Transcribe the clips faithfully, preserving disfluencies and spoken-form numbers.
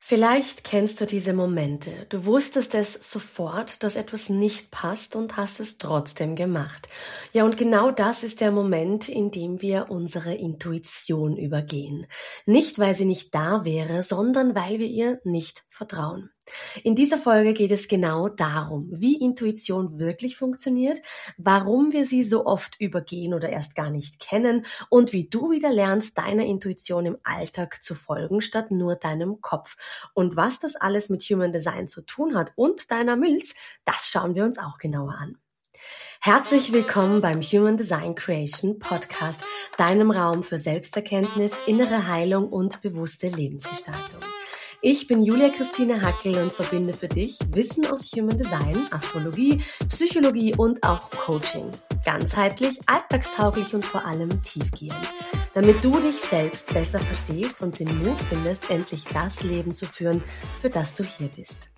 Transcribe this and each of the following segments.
Vielleicht kennst du diese Momente. Du wusstest es sofort, dass etwas nicht passt und hast es trotzdem gemacht. Ja, und genau das ist der Moment, in dem wir unsere Intuition übergehen. Nicht, weil sie nicht da wäre, sondern weil wir ihr nicht vertrauen. In dieser Folge geht es genau darum, wie Intuition wirklich funktioniert, warum wir sie so oft übergehen oder erst gar nicht kennen und wie du wieder lernst, deiner Intuition im Alltag zu folgen, statt nur deinem Kopf. Und was das alles mit Human Design zu tun hat und deiner Milz, das schauen wir uns auch genauer an. Herzlich willkommen beim Human Design Creation Podcast, deinem Raum für Selbsterkenntnis, innere Heilung und bewusste Lebensgestaltung. Ich bin Julia Christine Hackel und verbinde für dich Wissen aus Human Design, Astrologie, Psychologie und auch Coaching. Ganzheitlich, alltagstauglich und vor allem tiefgehend. Damit du dich selbst besser verstehst und den Mut findest, endlich das Leben zu führen, für das du hier bist.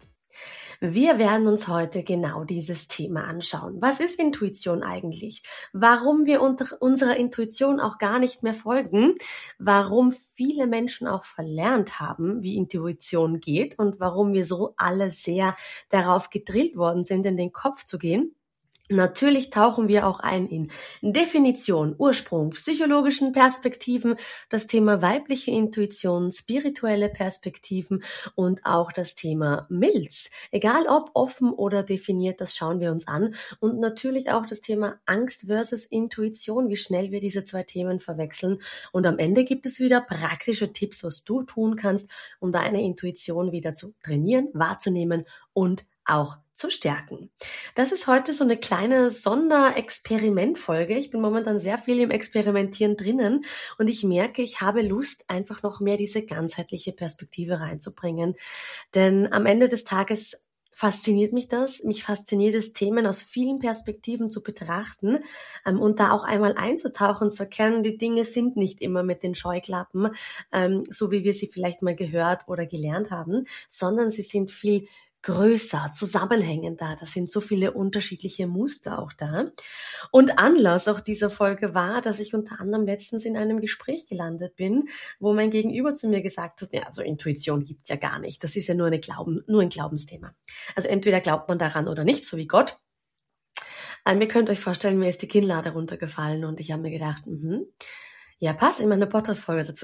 Wir werden uns heute genau dieses Thema anschauen. Was ist Intuition eigentlich? Warum wir unter unserer Intuition auch gar nicht mehr folgen? Warum viele Menschen auch verlernt haben, wie Intuition geht und warum wir so alle sehr darauf gedrillt worden sind, in den Kopf zu gehen? Natürlich tauchen wir auch ein in Definition, Ursprung, psychologischen Perspektiven, das Thema weibliche Intuition, spirituelle Perspektiven und auch das Thema Milz. Egal ob offen oder definiert, das schauen wir uns an. Und natürlich auch das Thema Angst versus Intuition, wie schnell wir diese zwei Themen verwechseln. Und am Ende gibt es wieder praktische Tipps, was du tun kannst, um deine Intuition wieder zu trainieren, wahrzunehmen und auch zu stärken. Das ist heute so eine kleine Sonderexperimentfolge. Ich bin momentan sehr viel im Experimentieren drinnen und ich merke, ich habe Lust, einfach noch mehr diese ganzheitliche Perspektive reinzubringen. Denn am Ende des Tages fasziniert mich das. Mich fasziniert es, Themen aus vielen Perspektiven zu betrachten ähm, und da auch einmal einzutauchen, zu erkennen, die Dinge sind nicht immer mit den Scheuklappen, ähm, so wie wir sie vielleicht mal gehört oder gelernt haben, sondern sie sind viel größer, zusammenhängender. Da sind so viele unterschiedliche Muster auch da. Und Anlass auch dieser Folge war, dass ich unter anderem letztens in einem Gespräch gelandet bin, wo mein Gegenüber zu mir gesagt hat, ja, also Intuition gibt's ja gar nicht. Das ist ja nur, eine Glauben, nur ein Glaubensthema. Also entweder glaubt man daran oder nicht, so wie Gott. Ähm, ihr könnt euch vorstellen, mir ist die Kinnlade runtergefallen und ich habe mir gedacht, mhm, ja, passt in meine Podcast-Folge dazu.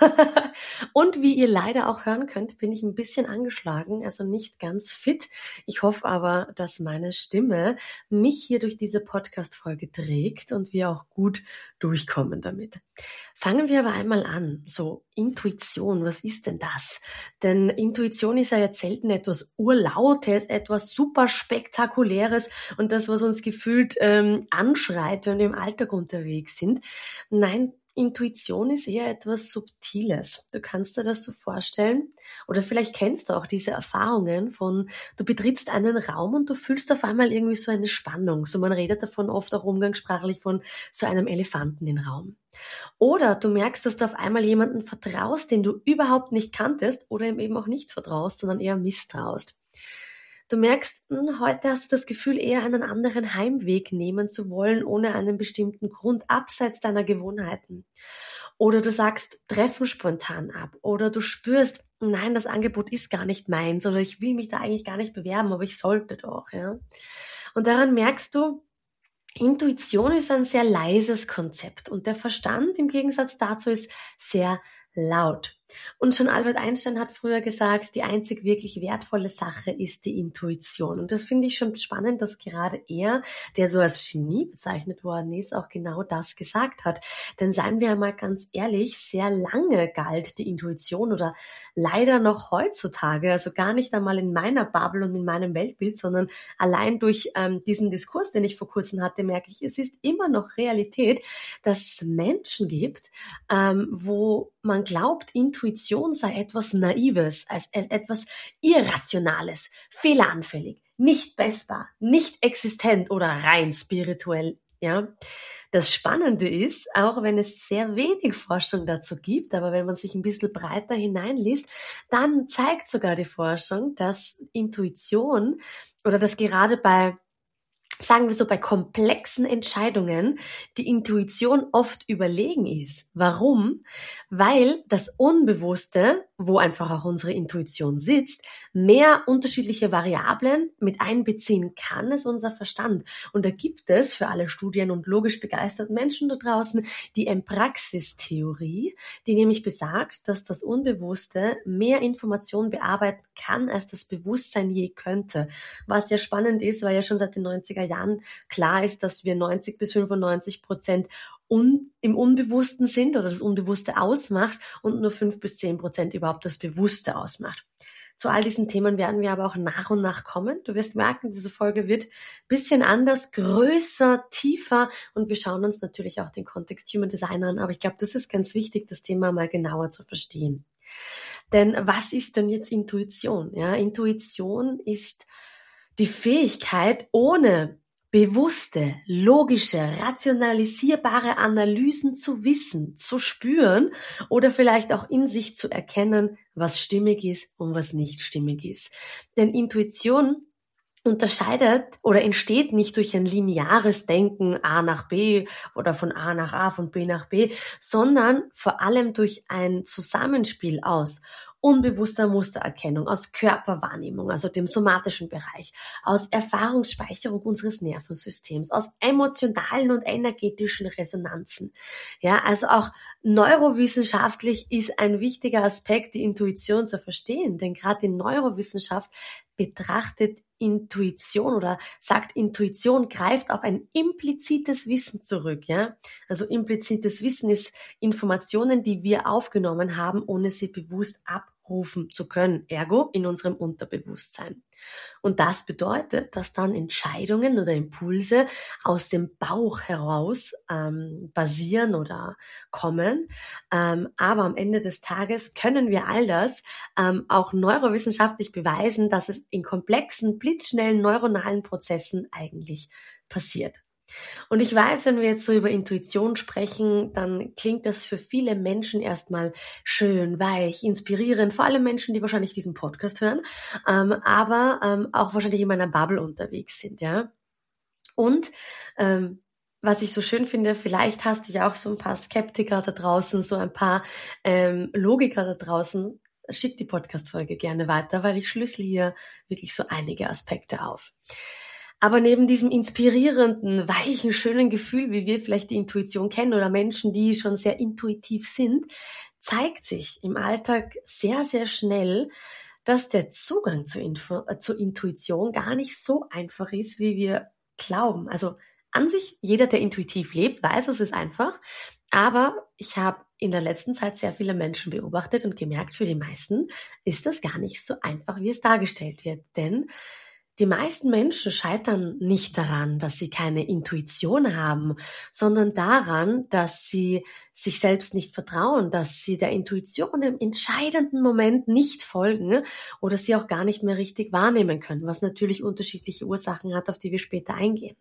Und wie ihr leider auch hören könnt, bin ich ein bisschen angeschlagen, also nicht ganz fit. Ich hoffe aber, dass meine Stimme mich hier durch diese Podcast-Folge trägt und wir auch gut durchkommen damit. Fangen wir aber einmal an. So, Intuition, was ist denn das? Denn Intuition ist ja jetzt selten etwas Urlautes, etwas super Spektakuläres und das, was uns gefühlt ähm, anschreit, wenn wir im Alltag unterwegs sind. Nein, Intuition ist eher etwas Subtiles. Du kannst dir das so vorstellen oder vielleicht kennst du auch diese Erfahrungen von, du betrittst einen Raum und du fühlst auf einmal irgendwie so eine Spannung. So, man redet davon oft auch umgangssprachlich von so einem Elefanten im Raum. Oder du merkst, dass du auf einmal jemanden vertraust, den du überhaupt nicht kanntest oder ihm eben auch nicht vertraust, sondern eher misstraust. Du merkst, hm, heute hast du das Gefühl, eher einen anderen Heimweg nehmen zu wollen, ohne einen bestimmten Grund, abseits deiner Gewohnheiten. Oder du sagst, treffen spontan ab. Oder du spürst, nein, das Angebot ist gar nicht meins. Oder ich will mich da eigentlich gar nicht bewerben, aber ich sollte doch. Ja. Und daran merkst du, Intuition ist ein sehr leises Konzept und der Verstand im Gegensatz dazu ist sehr laut. Und schon Albert Einstein hat früher gesagt, die einzig wirklich wertvolle Sache ist die Intuition. Und das finde ich schon spannend, dass gerade er, der so als Genie bezeichnet worden ist, auch genau das gesagt hat. Denn seien wir einmal ganz ehrlich, sehr lange galt die Intuition oder leider noch heutzutage, also gar nicht einmal in meiner Bubble und in meinem Weltbild, sondern allein durch ähm, diesen Diskurs, den ich vor kurzem hatte, merke ich, es ist immer noch Realität, dass es Menschen gibt, ähm, wo man glaubt, Intuition sei etwas Naives, als etwas Irrationales, fehleranfällig, nicht messbar, nicht existent oder rein spirituell. Ja, das Spannende ist, auch wenn es sehr wenig Forschung dazu gibt, aber wenn man sich ein bisschen breiter hineinliest, dann zeigt sogar die Forschung, dass Intuition oder dass gerade bei sagen wir so, bei komplexen Entscheidungen die Intuition oft überlegen ist. Warum? Weil das Unbewusste wo einfach auch unsere Intuition sitzt, mehr unterschiedliche Variablen mit einbeziehen kann als unser Verstand. Und da gibt es für alle Studien- und logisch begeisterten Menschen da draußen die Empraxis-Theorie, die nämlich besagt, dass das Unbewusste mehr Informationen bearbeiten kann, als das Bewusstsein je könnte. Was ja spannend ist, weil ja schon seit den neunziger Jahren klar ist, dass wir neunzig bis fünfundneunzig Prozent un, im Unbewussten sind oder das Unbewusste ausmacht und nur fünf bis zehn Prozent überhaupt das Bewusste ausmacht. Zu all diesen Themen werden wir aber auch nach und nach kommen. Du wirst merken, diese Folge wird ein bisschen anders, größer, tiefer und wir schauen uns natürlich auch den Kontext Human Design an. Aber ich glaube, das ist ganz wichtig, das Thema mal genauer zu verstehen. Denn was ist denn jetzt Intuition? Ja, Intuition ist die Fähigkeit, ohne bewusste, logische, rationalisierbare Analysen zu wissen, zu spüren oder vielleicht auch in sich zu erkennen, was stimmig ist und was nicht stimmig ist. Denn Intuition unterscheidet oder entsteht nicht durch ein lineares Denken A nach B oder von A nach A, von B nach B, sondern vor allem durch ein Zusammenspiel aus unbewusster Mustererkennung, aus Körperwahrnehmung, also dem somatischen Bereich, aus Erfahrungsspeicherung unseres Nervensystems, aus emotionalen und energetischen Resonanzen. Ja, also auch neurowissenschaftlich ist ein wichtiger Aspekt, die Intuition zu verstehen, denn gerade die Neurowissenschaft betrachtet Intuition oder sagt, Intuition greift auf ein implizites Wissen zurück, ja. Also implizites Wissen ist Informationen, die wir aufgenommen haben, ohne sie bewusst abrufen zu können, ergo in unserem Unterbewusstsein. Und das bedeutet, dass dann Entscheidungen oder Impulse aus dem Bauch heraus ähm, basieren oder kommen. Ähm, aber am Ende des Tages können wir all das ähm, auch neurowissenschaftlich beweisen, dass es in komplexen, blitzschnellen neuronalen Prozessen eigentlich passiert. Und ich weiß, wenn wir jetzt so über Intuition sprechen, dann klingt das für viele Menschen erstmal schön, weich, inspirierend, vor allem Menschen, die wahrscheinlich diesen Podcast hören, ähm, aber ähm, auch wahrscheinlich in meiner Bubble unterwegs sind, ja. Und ähm, was ich so schön finde, vielleicht hast du ja auch so ein paar Skeptiker da draußen, so ein paar ähm, Logiker da draußen. Schick die Podcast-Folge gerne weiter, weil ich schlüssel hier wirklich so einige Aspekte auf. Aber neben diesem inspirierenden, weichen, schönen Gefühl, wie wir vielleicht die Intuition kennen oder Menschen, die schon sehr intuitiv sind, zeigt sich im Alltag sehr, sehr schnell, dass der Zugang zur, Info, äh, zur Intuition gar nicht so einfach ist, wie wir glauben. Also an sich, jeder, der intuitiv lebt, weiß, es ist einfach. Aber ich habe in der letzten Zeit sehr viele Menschen beobachtet und gemerkt, für die meisten ist das gar nicht so einfach, wie es dargestellt wird. Denn die meisten Menschen scheitern nicht daran, dass sie keine Intuition haben, sondern daran, dass sie sich selbst nicht vertrauen, dass sie der Intuition im entscheidenden Moment nicht folgen oder sie auch gar nicht mehr richtig wahrnehmen können, was natürlich unterschiedliche Ursachen hat, auf die wir später eingehen.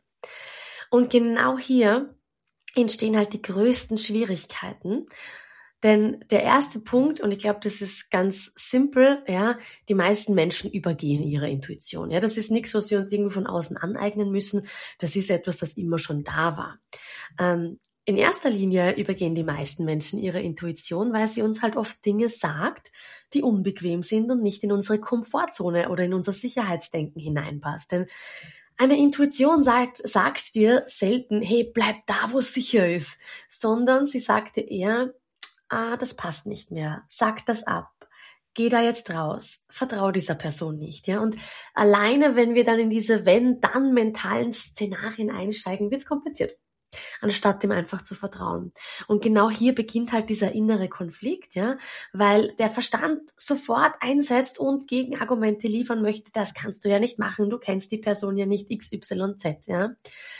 Und genau hier entstehen halt die größten Schwierigkeiten. Denn der erste Punkt, und ich glaube, das ist ganz simpel, ja, die meisten Menschen übergehen ihre Intuition. Ja, das ist nichts, was wir uns irgendwie von außen aneignen müssen. Das ist etwas, das immer schon da war. Ähm, in erster Linie übergehen die meisten Menschen ihre Intuition, weil sie uns halt oft Dinge sagt, die unbequem sind und nicht in unsere Komfortzone oder in unser Sicherheitsdenken hineinpasst. Denn eine Intuition sagt, sagt dir selten, hey, bleib da, wo es sicher ist, sondern sie sagt dir eher, ah, das passt nicht mehr, sag das ab, geh da jetzt raus, vertrau dieser Person nicht, ja. Und alleine, wenn wir dann in diese wenn-dann mentalen Szenarien einsteigen, wird's kompliziert, anstatt dem einfach zu vertrauen. Und genau hier beginnt halt dieser innere Konflikt, ja, weil der Verstand sofort einsetzt und Gegenargumente liefern möchte, das kannst du ja nicht machen, du kennst die Person ja nicht X Y Z, ja.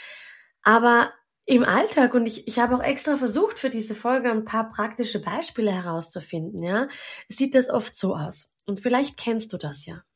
Aber im Alltag, und ich, ich habe auch extra versucht, für diese Folge ein paar praktische Beispiele herauszufinden, ja, sieht das oft so aus. Und vielleicht kennst du das ja.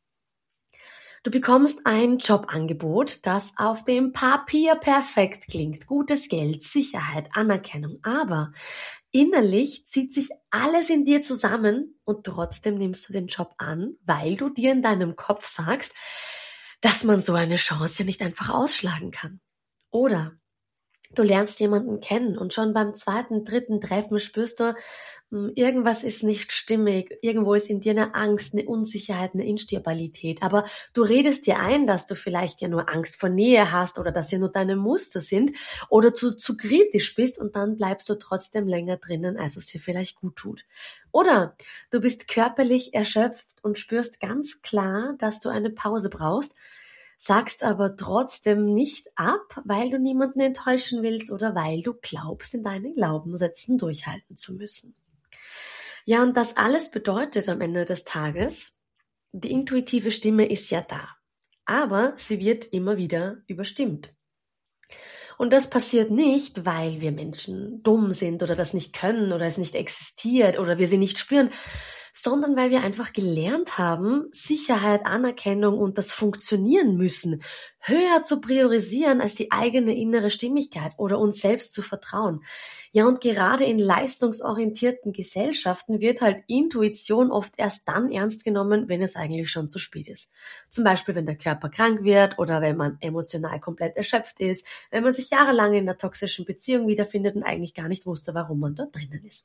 Du bekommst ein Jobangebot, das auf dem Papier perfekt klingt. Gutes Geld, Sicherheit, Anerkennung. Aber innerlich zieht sich alles in dir zusammen und trotzdem nimmst du den Job an, weil du dir in deinem Kopf sagst, dass man so eine Chance ja nicht einfach ausschlagen kann. Oder Du lernst jemanden kennen und schon beim zweiten, dritten Treffen spürst du, hm, irgendwas ist nicht stimmig, irgendwo ist in dir eine Angst, eine Unsicherheit, eine Instabilität. Aber du redest dir ein, dass du vielleicht ja nur Angst vor Nähe hast oder dass ja nur deine Muster sind oder zu, zu kritisch bist und dann bleibst du trotzdem länger drinnen, als es dir vielleicht gut tut. Oder du bist körperlich erschöpft und spürst ganz klar, dass du eine Pause brauchst, sagst aber trotzdem nicht ab, weil du niemanden enttäuschen willst oder weil du glaubst, in deinen Glaubenssätzen durchhalten zu müssen. Ja, und das alles bedeutet am Ende des Tages, die intuitive Stimme ist ja da, aber sie wird immer wieder überstimmt. Und das passiert nicht, weil wir Menschen dumm sind oder das nicht können oder es nicht existiert oder wir sie nicht spüren, sondern weil wir einfach gelernt haben, Sicherheit, Anerkennung und das Funktionieren müssen höher zu priorisieren als die eigene innere Stimmigkeit oder uns selbst zu vertrauen. Ja, und gerade in leistungsorientierten Gesellschaften wird halt Intuition oft erst dann ernst genommen, wenn es eigentlich schon zu spät ist. Zum Beispiel, wenn der Körper krank wird oder wenn man emotional komplett erschöpft ist, wenn man sich jahrelang in einer toxischen Beziehung wiederfindet und eigentlich gar nicht wusste, warum man dort drinnen ist.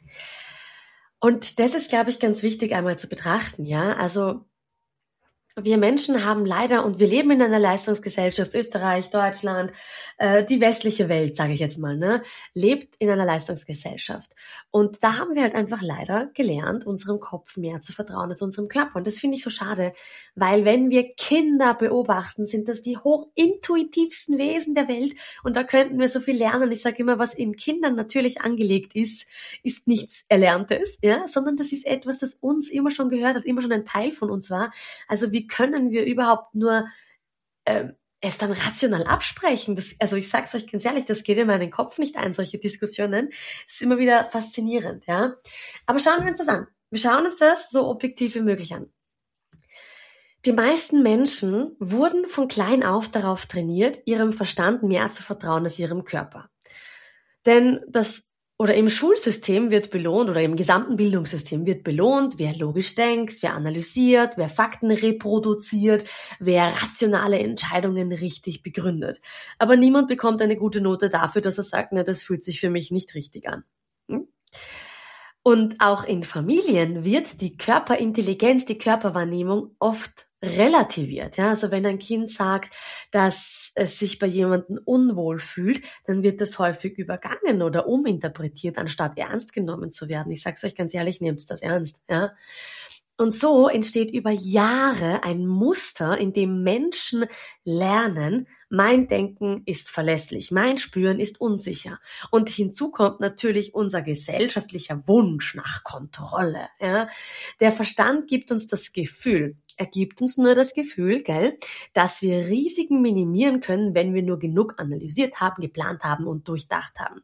Und das ist, glaube ich, ganz wichtig einmal zu betrachten, ja. Also wir Menschen haben leider, und wir leben in einer Leistungsgesellschaft, Österreich, Deutschland, äh, die westliche Welt, sage ich jetzt mal, ne, lebt in einer Leistungsgesellschaft. Und da haben wir halt einfach leider gelernt, unserem Kopf mehr zu vertrauen als unserem Körper. Und das finde ich so schade, weil wenn wir Kinder beobachten, sind das die hochintuitivsten Wesen der Welt. Und da könnten wir so viel lernen. Ich sage immer, was in Kindern natürlich angelegt ist, ist nichts Erlerntes, ja, sondern das ist etwas, das uns immer schon gehört hat, immer schon ein Teil von uns war. Also wie können wir überhaupt nur ähm, es dann rational absprechen? Das, also ich sag's euch ganz ehrlich, das geht in meinen Kopf nicht ein, solche Diskussionen. Das ist immer wieder faszinierend, ja. Aber schauen wir uns das an. Wir schauen uns das so objektiv wie möglich an. Die meisten Menschen wurden von klein auf darauf trainiert, ihrem Verstand mehr zu vertrauen als ihrem Körper. Denn das oder im Schulsystem wird belohnt oder im gesamten Bildungssystem wird belohnt, wer logisch denkt, wer analysiert, wer Fakten reproduziert, wer rationale Entscheidungen richtig begründet. Aber niemand bekommt eine gute Note dafür, dass er sagt, na, das fühlt sich für mich nicht richtig an. Hm? Und auch in Familien wird die Körperintelligenz, die Körperwahrnehmung oft relativiert. Ja, also wenn ein Kind sagt, dass es sich bei jemandem unwohl fühlt, dann wird das häufig übergangen oder uminterpretiert, anstatt ernst genommen zu werden. Ich sag's euch ganz ehrlich, nehmt das ernst. Ja. Und so entsteht über Jahre ein Muster, in dem Menschen lernen, mein Denken ist verlässlich, mein Spüren ist unsicher. Und hinzu kommt natürlich unser gesellschaftlicher Wunsch nach Kontrolle. Ja. Der Verstand gibt uns das Gefühl, er gibt uns nur das Gefühl, gell, dass wir Risiken minimieren können, wenn wir nur genug analysiert haben, geplant haben und durchdacht haben.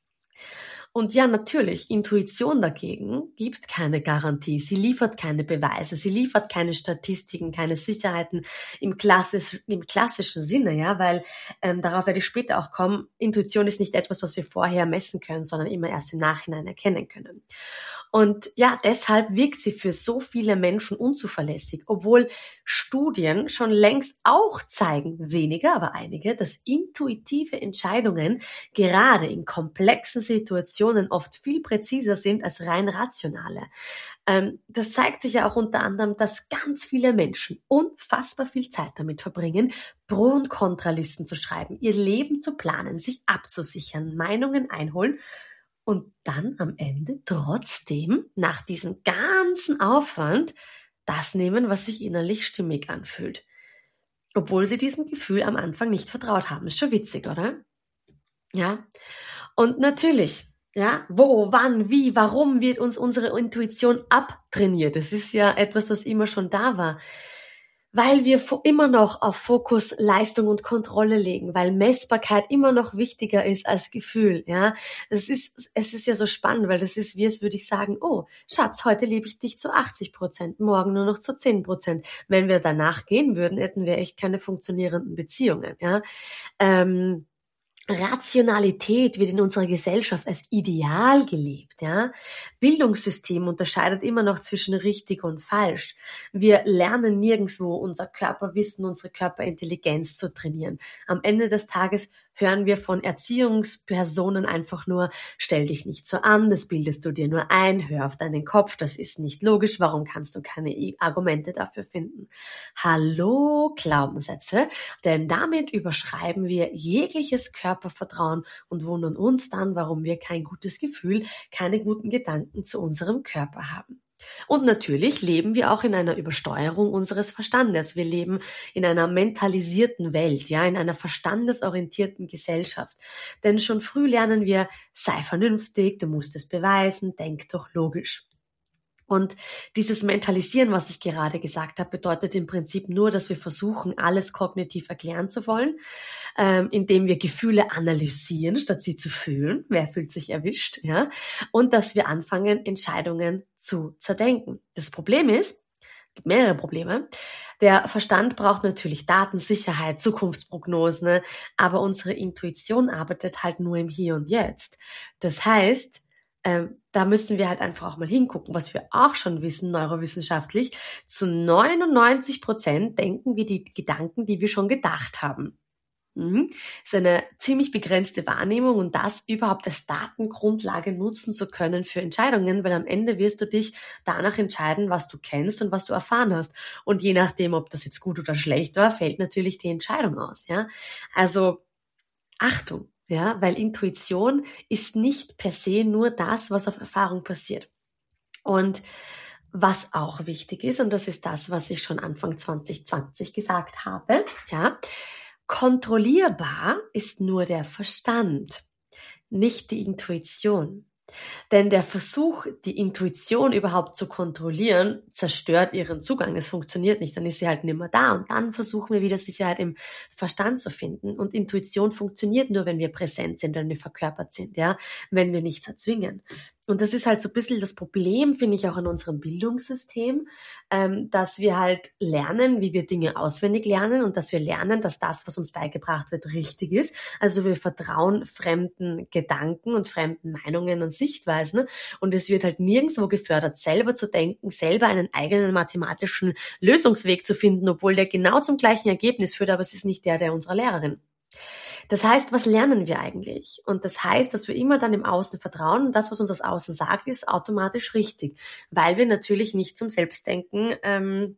Und ja, natürlich, Intuition dagegen gibt keine Garantie. Sie liefert keine Beweise, sie liefert keine Statistiken, keine Sicherheiten im, klassisch, im klassischen Sinne, ja, weil ähm, darauf werde ich später auch kommen. Intuition ist nicht etwas, was wir vorher messen können, sondern immer erst im Nachhinein erkennen können. Und ja, deshalb wirkt sie für so viele Menschen unzuverlässig, obwohl Studien schon längst auch zeigen, weniger, aber einige, dass intuitive Entscheidungen gerade in komplexen Situationen oft viel präziser sind als rein rationale. Ähm, das zeigt sich ja auch unter anderem, dass ganz viele Menschen unfassbar viel Zeit damit verbringen, Pro- und Kontralisten zu schreiben, ihr Leben zu planen, sich abzusichern, Meinungen einholen und dann am Ende trotzdem nach diesem ganzen Aufwand das nehmen, was sich innerlich stimmig anfühlt. Obwohl sie diesem Gefühl am Anfang nicht vertraut haben. Ist schon witzig, oder? Ja. Und natürlich, ja, wo, wann, wie, warum wird uns unsere Intuition abtrainiert? Das ist ja etwas, was immer schon da war. Weil wir immer noch auf Fokus, Leistung und Kontrolle legen, weil Messbarkeit immer noch wichtiger ist als Gefühl, ja. Es ist, es ist ja so spannend, weil das ist wie, als würde ich sagen, oh, Schatz, heute liebe ich dich zu achtzig Prozent, morgen nur noch zu zehn Prozent. Wenn wir danach gehen würden, hätten wir echt keine funktionierenden Beziehungen, ja. Ähm, Rationalität wird in unserer Gesellschaft als Ideal gelebt, ja. Bildungssystem unterscheidet immer noch zwischen richtig und falsch. Wir lernen nirgendwo unser Körperwissen, unsere Körperintelligenz zu trainieren. Am Ende des Tages hören wir von Erziehungspersonen einfach nur, stell dich nicht so an, das bildest du dir nur ein, hör auf deinen Kopf, das ist nicht logisch, warum kannst du keine Argumente dafür finden? Hallo Glaubenssätze, denn damit überschreiben wir jegliches Körpervertrauen und wundern uns dann, warum wir kein gutes Gefühl, keine guten Gedanken zu unserem Körper haben. Und natürlich leben wir auch in einer Übersteuerung unseres Verstandes. Wir leben in einer mentalisierten Welt, ja, in einer verstandesorientierten Gesellschaft. Denn schon früh lernen wir, sei vernünftig, du musst es beweisen, denk doch logisch. Und dieses Mentalisieren, was ich gerade gesagt habe, bedeutet im Prinzip nur, dass wir versuchen, alles kognitiv erklären zu wollen, ähm, indem wir Gefühle analysieren, statt sie zu fühlen. Wer fühlt sich erwischt? Ja? Und dass wir anfangen, Entscheidungen zu zerdenken. Das Problem ist, es gibt mehrere Probleme. Der Verstand braucht natürlich Datensicherheit, Zukunftsprognosen, ne? Aber unsere Intuition arbeitet halt nur im Hier und Jetzt. Das heißt, Ähm, da müssen wir halt einfach auch mal hingucken, was wir auch schon wissen, neurowissenschaftlich. Zu neunundneunzig Prozent denken wir die Gedanken, die wir schon gedacht haben. Mhm. Das ist eine ziemlich begrenzte Wahrnehmung und das überhaupt als Datengrundlage nutzen zu können für Entscheidungen, weil am Ende wirst du dich danach entscheiden, was du kennst und was du erfahren hast. Und je nachdem, ob das jetzt gut oder schlecht war, fällt natürlich die Entscheidung aus, ja. Also, Achtung. Ja, weil Intuition ist nicht per se nur das, was auf Erfahrung passiert. Und was auch wichtig ist, und das ist das, was ich schon Anfang zwanzig zwanzig gesagt habe, ja, kontrollierbar ist nur der Verstand, nicht die Intuition. Denn der Versuch, die Intuition überhaupt zu kontrollieren, zerstört ihren Zugang. Es funktioniert nicht, dann ist sie halt nicht mehr da. Und dann versuchen wir wieder Sicherheit im Verstand zu finden. Und Intuition funktioniert nur, wenn wir präsent sind, wenn wir verkörpert sind, ja, wenn wir nichts erzwingen. Und das ist halt so ein bisschen das Problem, finde ich, auch in unserem Bildungssystem, ähm, dass wir halt lernen, wie wir Dinge auswendig lernen und dass wir lernen, dass das, was uns beigebracht wird, richtig ist. Also wir vertrauen fremden Gedanken und fremden Meinungen und Sichtweisen und es wird halt nirgendwo gefördert, selber zu denken, selber einen eigenen mathematischen Lösungsweg zu finden, obwohl der genau zum gleichen Ergebnis führt, aber es ist nicht der der unserer Lehrerin. Das heißt, was lernen wir eigentlich? Und das heißt, dass wir immer dann im Außen vertrauen und das, was uns das Außen sagt, ist automatisch richtig, weil wir natürlich nicht zum Selbstdenken, ähm,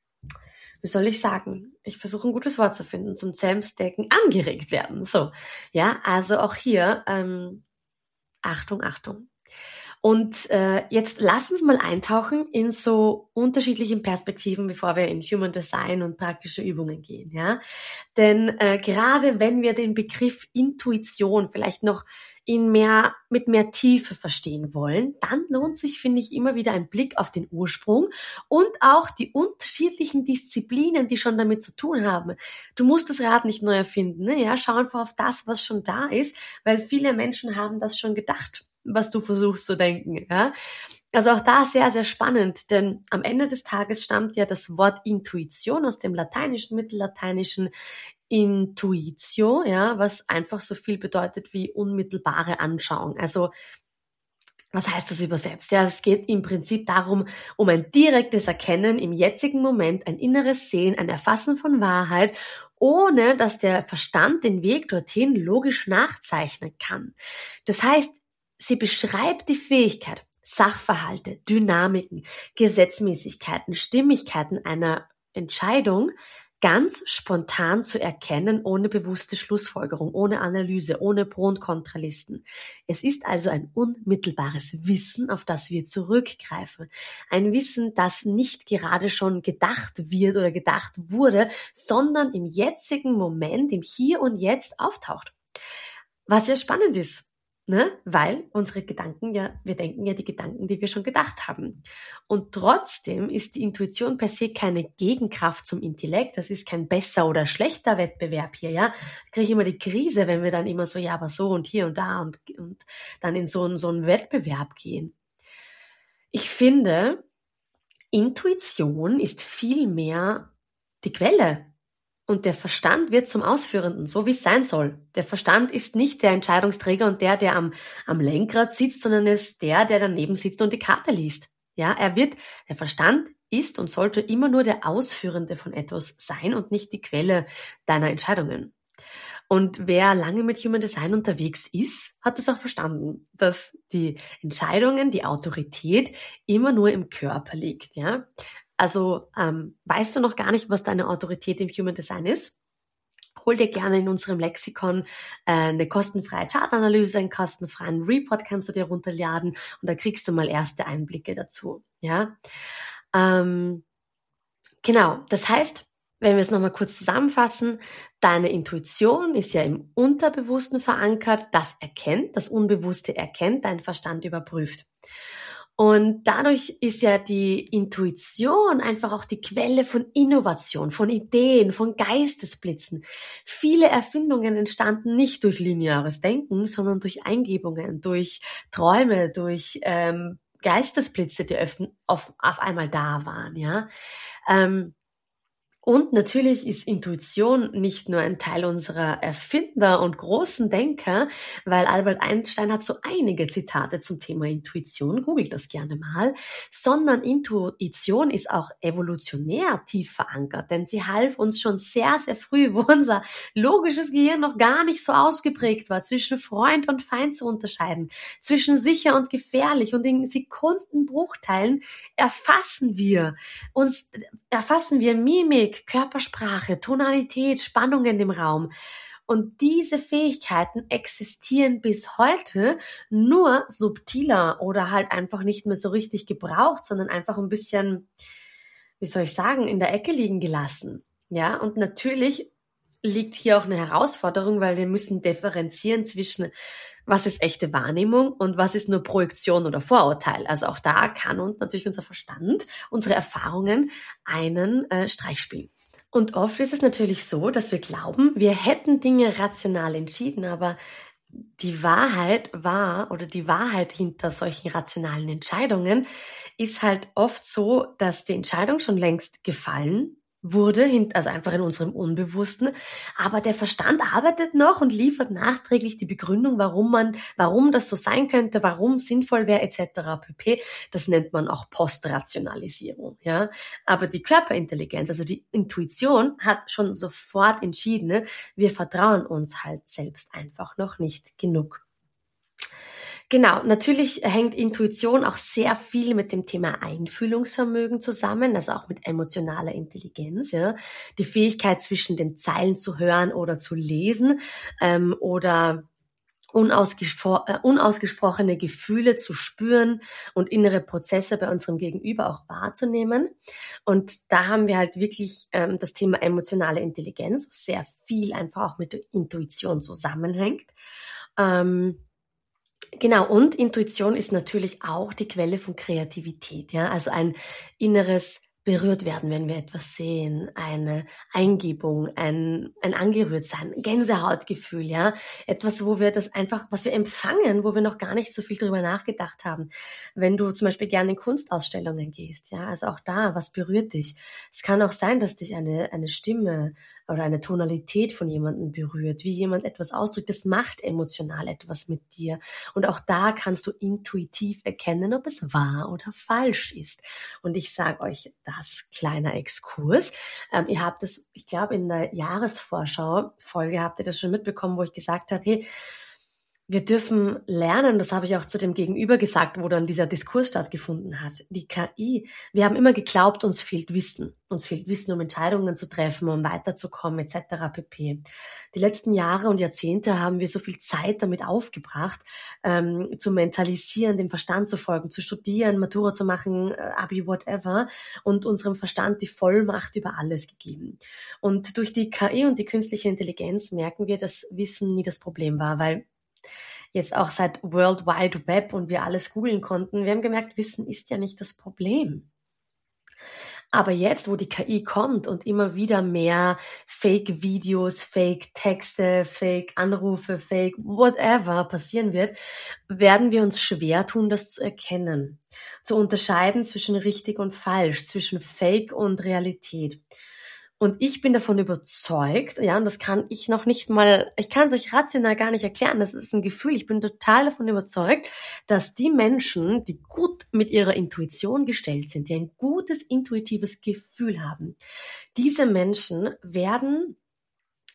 wie soll ich sagen, ich versuche ein gutes Wort zu finden, zum Selbstdenken angeregt werden. So, ja, also auch hier, ähm, Achtung, Achtung. Und äh, jetzt lass uns mal eintauchen in so unterschiedlichen Perspektiven, bevor wir in Human Design und praktische Übungen gehen, ja. Denn äh, gerade wenn wir den Begriff Intuition vielleicht noch in mehr, mit mehr Tiefe verstehen wollen, dann lohnt sich, finde ich, immer wieder ein Blick auf den Ursprung und auch die unterschiedlichen Disziplinen, die schon damit zu tun haben. Du musst das Rad nicht neu erfinden, ne? Ja, schau einfach auf das, was schon da ist, weil viele Menschen haben das schon gedacht, was du versuchst zu denken, ja. Also auch da sehr, sehr spannend, denn am Ende des Tages stammt ja das Wort Intuition aus dem Lateinischen, Mittellateinischen Intuitio, ja, was einfach so viel bedeutet wie unmittelbare Anschauung. Also was heißt das übersetzt? Ja, es geht im Prinzip darum, um ein direktes Erkennen im jetzigen Moment, ein inneres Sehen, ein Erfassen von Wahrheit, ohne dass der Verstand den Weg dorthin logisch nachzeichnen kann. Das heißt, sie beschreibt die Fähigkeit, Sachverhalte, Dynamiken, Gesetzmäßigkeiten, Stimmigkeiten einer Entscheidung ganz spontan zu erkennen, ohne bewusste Schlussfolgerung, ohne Analyse, ohne Pro- und Kontralisten. Es ist also ein unmittelbares Wissen, auf das wir zurückgreifen. Ein Wissen, das nicht gerade schon gedacht wird oder gedacht wurde, sondern im jetzigen Moment, im Hier und Jetzt auftaucht. Was ja spannend ist. Ne? Weil unsere Gedanken ja, wir denken ja die Gedanken, die wir schon gedacht haben. Und trotzdem ist die Intuition per se keine Gegenkraft zum Intellekt. Das ist kein besser oder schlechter Wettbewerb hier, ja. Da kriege ich immer die Krise, wenn wir dann immer so, ja, aber so und hier und da und, und dann in so, so einen Wettbewerb gehen. Ich finde, Intuition ist viel mehr die Quelle. Und der Verstand wird zum Ausführenden, so wie es sein soll. Der Verstand ist nicht der Entscheidungsträger und der, der am, am Lenkrad sitzt, sondern ist der, der daneben sitzt und die Karte liest. Ja, er wird, der Verstand ist und sollte immer nur der Ausführende von etwas sein und nicht die Quelle deiner Entscheidungen. Und wer lange mit Human Design unterwegs ist, hat es auch verstanden, dass die Entscheidungen, die Autorität immer nur im Körper liegt. Ja? Also ähm, weißt du noch gar nicht, was deine Autorität im Human Design ist? Hol dir gerne in unserem Lexikon äh, eine kostenfreie Chartanalyse, einen kostenfreien Report kannst du dir runterladen und da kriegst du mal erste Einblicke dazu. Ja, ähm, genau. Das heißt, wenn wir es nochmal kurz zusammenfassen, deine Intuition ist ja im Unterbewussten verankert, das erkennt, das Unbewusste erkennt, dein Verstand überprüft. Und dadurch ist ja die Intuition einfach auch die Quelle von Innovation, von Ideen, von Geistesblitzen. Viele Erfindungen entstanden nicht durch lineares Denken, sondern durch Eingebungen, durch Träume, durch ähm, Geistesblitze, die öffn- auf, auf einmal da waren. Ja. Ähm, Und natürlich ist Intuition nicht nur ein Teil unserer Erfinder und großen Denker, weil Albert Einstein hat so einige Zitate zum Thema Intuition, googelt das gerne mal, sondern Intuition ist auch evolutionär tief verankert, denn sie half uns schon sehr, sehr früh, wo unser logisches Gehirn noch gar nicht so ausgeprägt war, zwischen Freund und Feind zu unterscheiden, zwischen sicher und gefährlich, und in Sekundenbruchteilen erfassen wir uns, erfassen wir Mimik, Körpersprache, Tonalität, Spannungen im Raum. Und diese Fähigkeiten existieren bis heute nur subtiler oder halt einfach nicht mehr so richtig gebraucht, sondern einfach ein bisschen, wie soll ich sagen, in der Ecke liegen gelassen. Ja, und natürlich liegt hier auch eine Herausforderung, weil wir müssen differenzieren zwischen, was ist echte Wahrnehmung und was ist nur Projektion oder Vorurteil. Also auch da kann uns natürlich unser Verstand, unsere Erfahrungen einen äh, Streich spielen. Und oft ist es natürlich so, dass wir glauben, wir hätten Dinge rational entschieden, aber die Wahrheit war, oder die Wahrheit hinter solchen rationalen Entscheidungen ist halt oft so, dass die Entscheidung schon längst gefallen wurde, also einfach in unserem Unbewussten, aber der Verstand arbeitet noch und liefert nachträglich die Begründung, warum man, warum das so sein könnte, warum es sinnvoll wäre, et cetera pp. Das nennt man auch Postrationalisierung, ja. Aber die Körperintelligenz, also die Intuition, hat schon sofort entschieden, ne? Wir vertrauen uns halt selbst einfach noch nicht genug. Genau, natürlich hängt Intuition auch sehr viel mit dem Thema Einfühlungsvermögen zusammen, also auch mit emotionaler Intelligenz, ja. Die Fähigkeit, zwischen den Zeilen zu hören oder zu lesen, ähm, oder unausgespro äh, unausgesprochene Gefühle zu spüren und innere Prozesse bei unserem Gegenüber auch wahrzunehmen. Und da haben wir halt wirklich ähm, das Thema emotionale Intelligenz, was sehr viel einfach auch mit der Intuition zusammenhängt. Ähm, Genau, und Intuition ist natürlich auch die Quelle von Kreativität, ja, also ein inneres berührt werden, wenn wir etwas sehen, eine Eingebung, ein, ein Angerührtsein, Gänsehautgefühl, ja, etwas, wo wir das einfach, was wir empfangen, wo wir noch gar nicht so viel drüber nachgedacht haben. Wenn du zum Beispiel gerne in Kunstausstellungen gehst, ja, also auch da, was berührt dich? Es kann auch sein, dass dich eine, eine Stimme oder eine Tonalität von jemandem berührt, wie jemand etwas ausdrückt, das macht emotional etwas mit dir. Und auch da kannst du intuitiv erkennen, ob es wahr oder falsch ist. Und ich sage euch das, kleiner Exkurs. Ähm, ihr habt es, ich glaube, in der Jahresvorschau-Folge habt ihr das schon mitbekommen, wo ich gesagt habe, hey, wir dürfen lernen, das habe ich auch zu dem Gegenüber gesagt, wo dann dieser Diskurs stattgefunden hat. Die K I, wir haben immer geglaubt, uns fehlt Wissen. Uns fehlt Wissen, um Entscheidungen zu treffen, um weiterzukommen, et cetera pp. Die letzten Jahre und Jahrzehnte haben wir so viel Zeit damit aufgebracht, ähm, zu mentalisieren, dem Verstand zu folgen, zu studieren, Matura zu machen, äh, Abi, whatever, und unserem Verstand die Vollmacht über alles gegeben. Und durch die K I und die künstliche Intelligenz merken wir, dass Wissen nie das Problem war, weil jetzt auch seit World Wide Web und wir alles googeln konnten, wir haben gemerkt, Wissen ist ja nicht das Problem. Aber jetzt, wo die K I kommt und immer wieder mehr Fake-Videos, Fake-Texte, Fake-Anrufe, Fake whatever passieren wird, werden wir uns schwer tun, das zu erkennen, zu unterscheiden zwischen richtig und falsch, zwischen Fake und Realität. Und ich bin davon überzeugt, ja, und das kann ich noch nicht mal, ich kann es euch rational gar nicht erklären, das ist ein Gefühl, ich bin total davon überzeugt, dass die Menschen, die gut mit ihrer Intuition gestellt sind, die ein gutes intuitives Gefühl haben, diese Menschen werden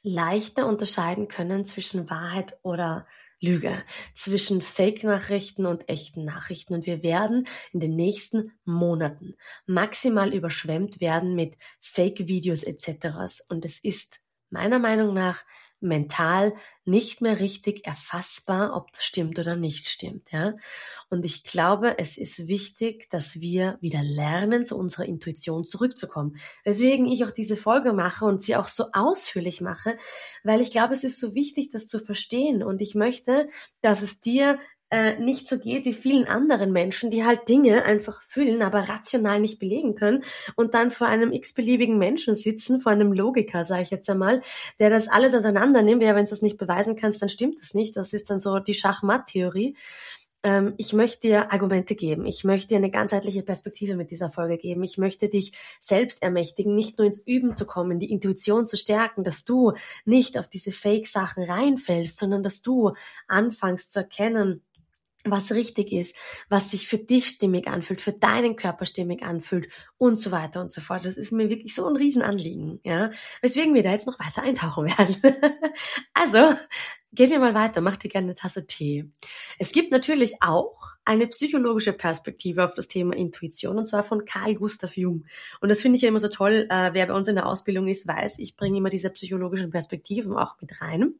leichter unterscheiden können zwischen Wahrheit oder Lüge, zwischen Fake-Nachrichten und echten Nachrichten. Und wir werden in den nächsten Monaten maximal überschwemmt werden mit Fake-Videos et cetera. Und es ist meiner Meinung nach mental nicht mehr richtig erfassbar, ob das stimmt oder nicht stimmt, ja. Und ich glaube, es ist wichtig, dass wir wieder lernen, zu unserer Intuition zurückzukommen. Weswegen ich auch diese Folge mache und sie auch so ausführlich mache, weil ich glaube, es ist so wichtig, das zu verstehen. Und ich möchte, dass es dir äh, nicht so geht wie vielen anderen Menschen, die halt Dinge einfach fühlen, aber rational nicht belegen können und dann vor einem x-beliebigen Menschen sitzen, vor einem Logiker, sage ich jetzt einmal, der das alles auseinander nimmt. Ja, wenn du das nicht beweisen kannst, dann stimmt das nicht. Das ist dann so die Schachmatt-Theorie. Ähm, ich möchte dir Argumente geben. Ich möchte dir eine ganzheitliche Perspektive mit dieser Folge geben. Ich möchte dich selbst ermächtigen, nicht nur ins Üben zu kommen, die Intuition zu stärken, dass du nicht auf diese Fake-Sachen reinfällst, sondern dass du anfängst zu erkennen, was richtig ist, was sich für dich stimmig anfühlt, für deinen Körper stimmig anfühlt und so weiter und so fort. Das ist mir wirklich so ein Riesenanliegen, ja, weswegen wir da jetzt noch weiter eintauchen werden. Also, gehen wir mal weiter, mach dir gerne eine Tasse Tee. Es gibt natürlich auch eine psychologische Perspektive auf das Thema Intuition, und zwar von Carl Gustav Jung. Und das finde ich ja immer so toll, äh, wer bei uns in der Ausbildung ist, weiß, ich bringe immer diese psychologischen Perspektiven auch mit rein.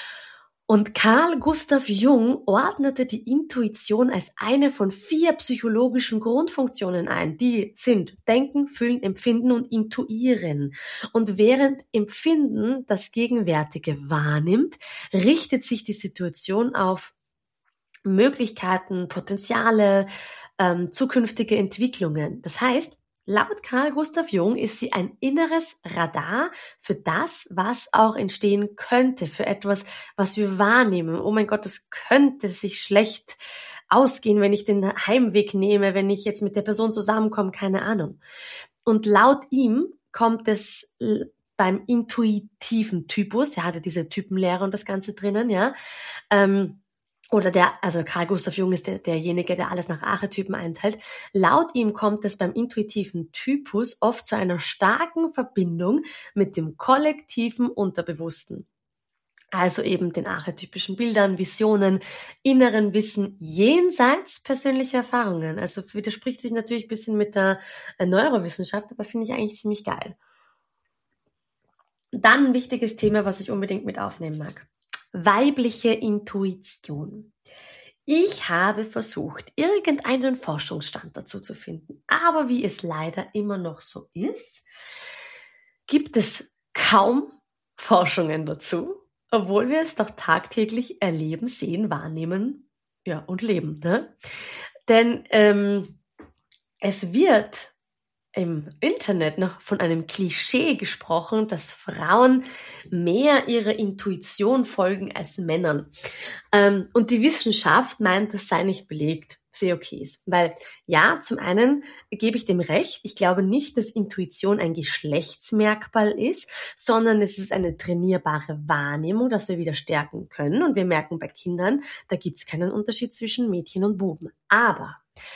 Und Carl Gustav Jung ordnete die Intuition als eine von vier psychologischen Grundfunktionen ein. Die sind Denken, Fühlen, Empfinden und Intuieren. Und während Empfinden das Gegenwärtige wahrnimmt, richtet sich die Situation auf Möglichkeiten, Potenziale, ähm, zukünftige Entwicklungen. Das heißt, laut Carl Gustav Jung ist sie ein inneres Radar für das, was auch entstehen könnte, für etwas, was wir wahrnehmen. Oh mein Gott, das könnte sich schlecht ausgehen, wenn ich den Heimweg nehme, wenn ich jetzt mit der Person zusammenkomme, keine Ahnung. Und laut ihm kommt es beim intuitiven Typus, der hatte diese Typenlehre und das Ganze drinnen, ja, ähm, oder der, also Carl Gustav Jung ist der, derjenige, der alles nach Archetypen einteilt. Laut ihm kommt es beim intuitiven Typus oft zu einer starken Verbindung mit dem kollektiven Unterbewussten. Also eben den archetypischen Bildern, Visionen, inneren Wissen jenseits persönlicher Erfahrungen. Also widerspricht sich natürlich ein bisschen mit der Neurowissenschaft, aber finde ich eigentlich ziemlich geil. Dann ein wichtiges Thema, was ich unbedingt mit aufnehmen mag. Weibliche Intuition. Ich habe versucht, irgendeinen Forschungsstand dazu zu finden, aber wie es leider immer noch so ist, gibt es kaum Forschungen dazu, obwohl wir es doch tagtäglich erleben, sehen, wahrnehmen, ja, und leben, ne? Denn ähm, es wird im Internet noch von einem Klischee gesprochen, dass Frauen mehr ihrer Intuition folgen als Männern. Ähm, und die Wissenschaft meint, das sei nicht belegt. Sehr okay ist. Weil ja, zum einen gebe ich dem recht, ich glaube nicht, dass Intuition ein Geschlechtsmerkmal ist, sondern es ist eine trainierbare Wahrnehmung, dass wir wieder stärken können. Und wir merken bei Kindern, da gibt es keinen Unterschied zwischen Mädchen und Buben. Aber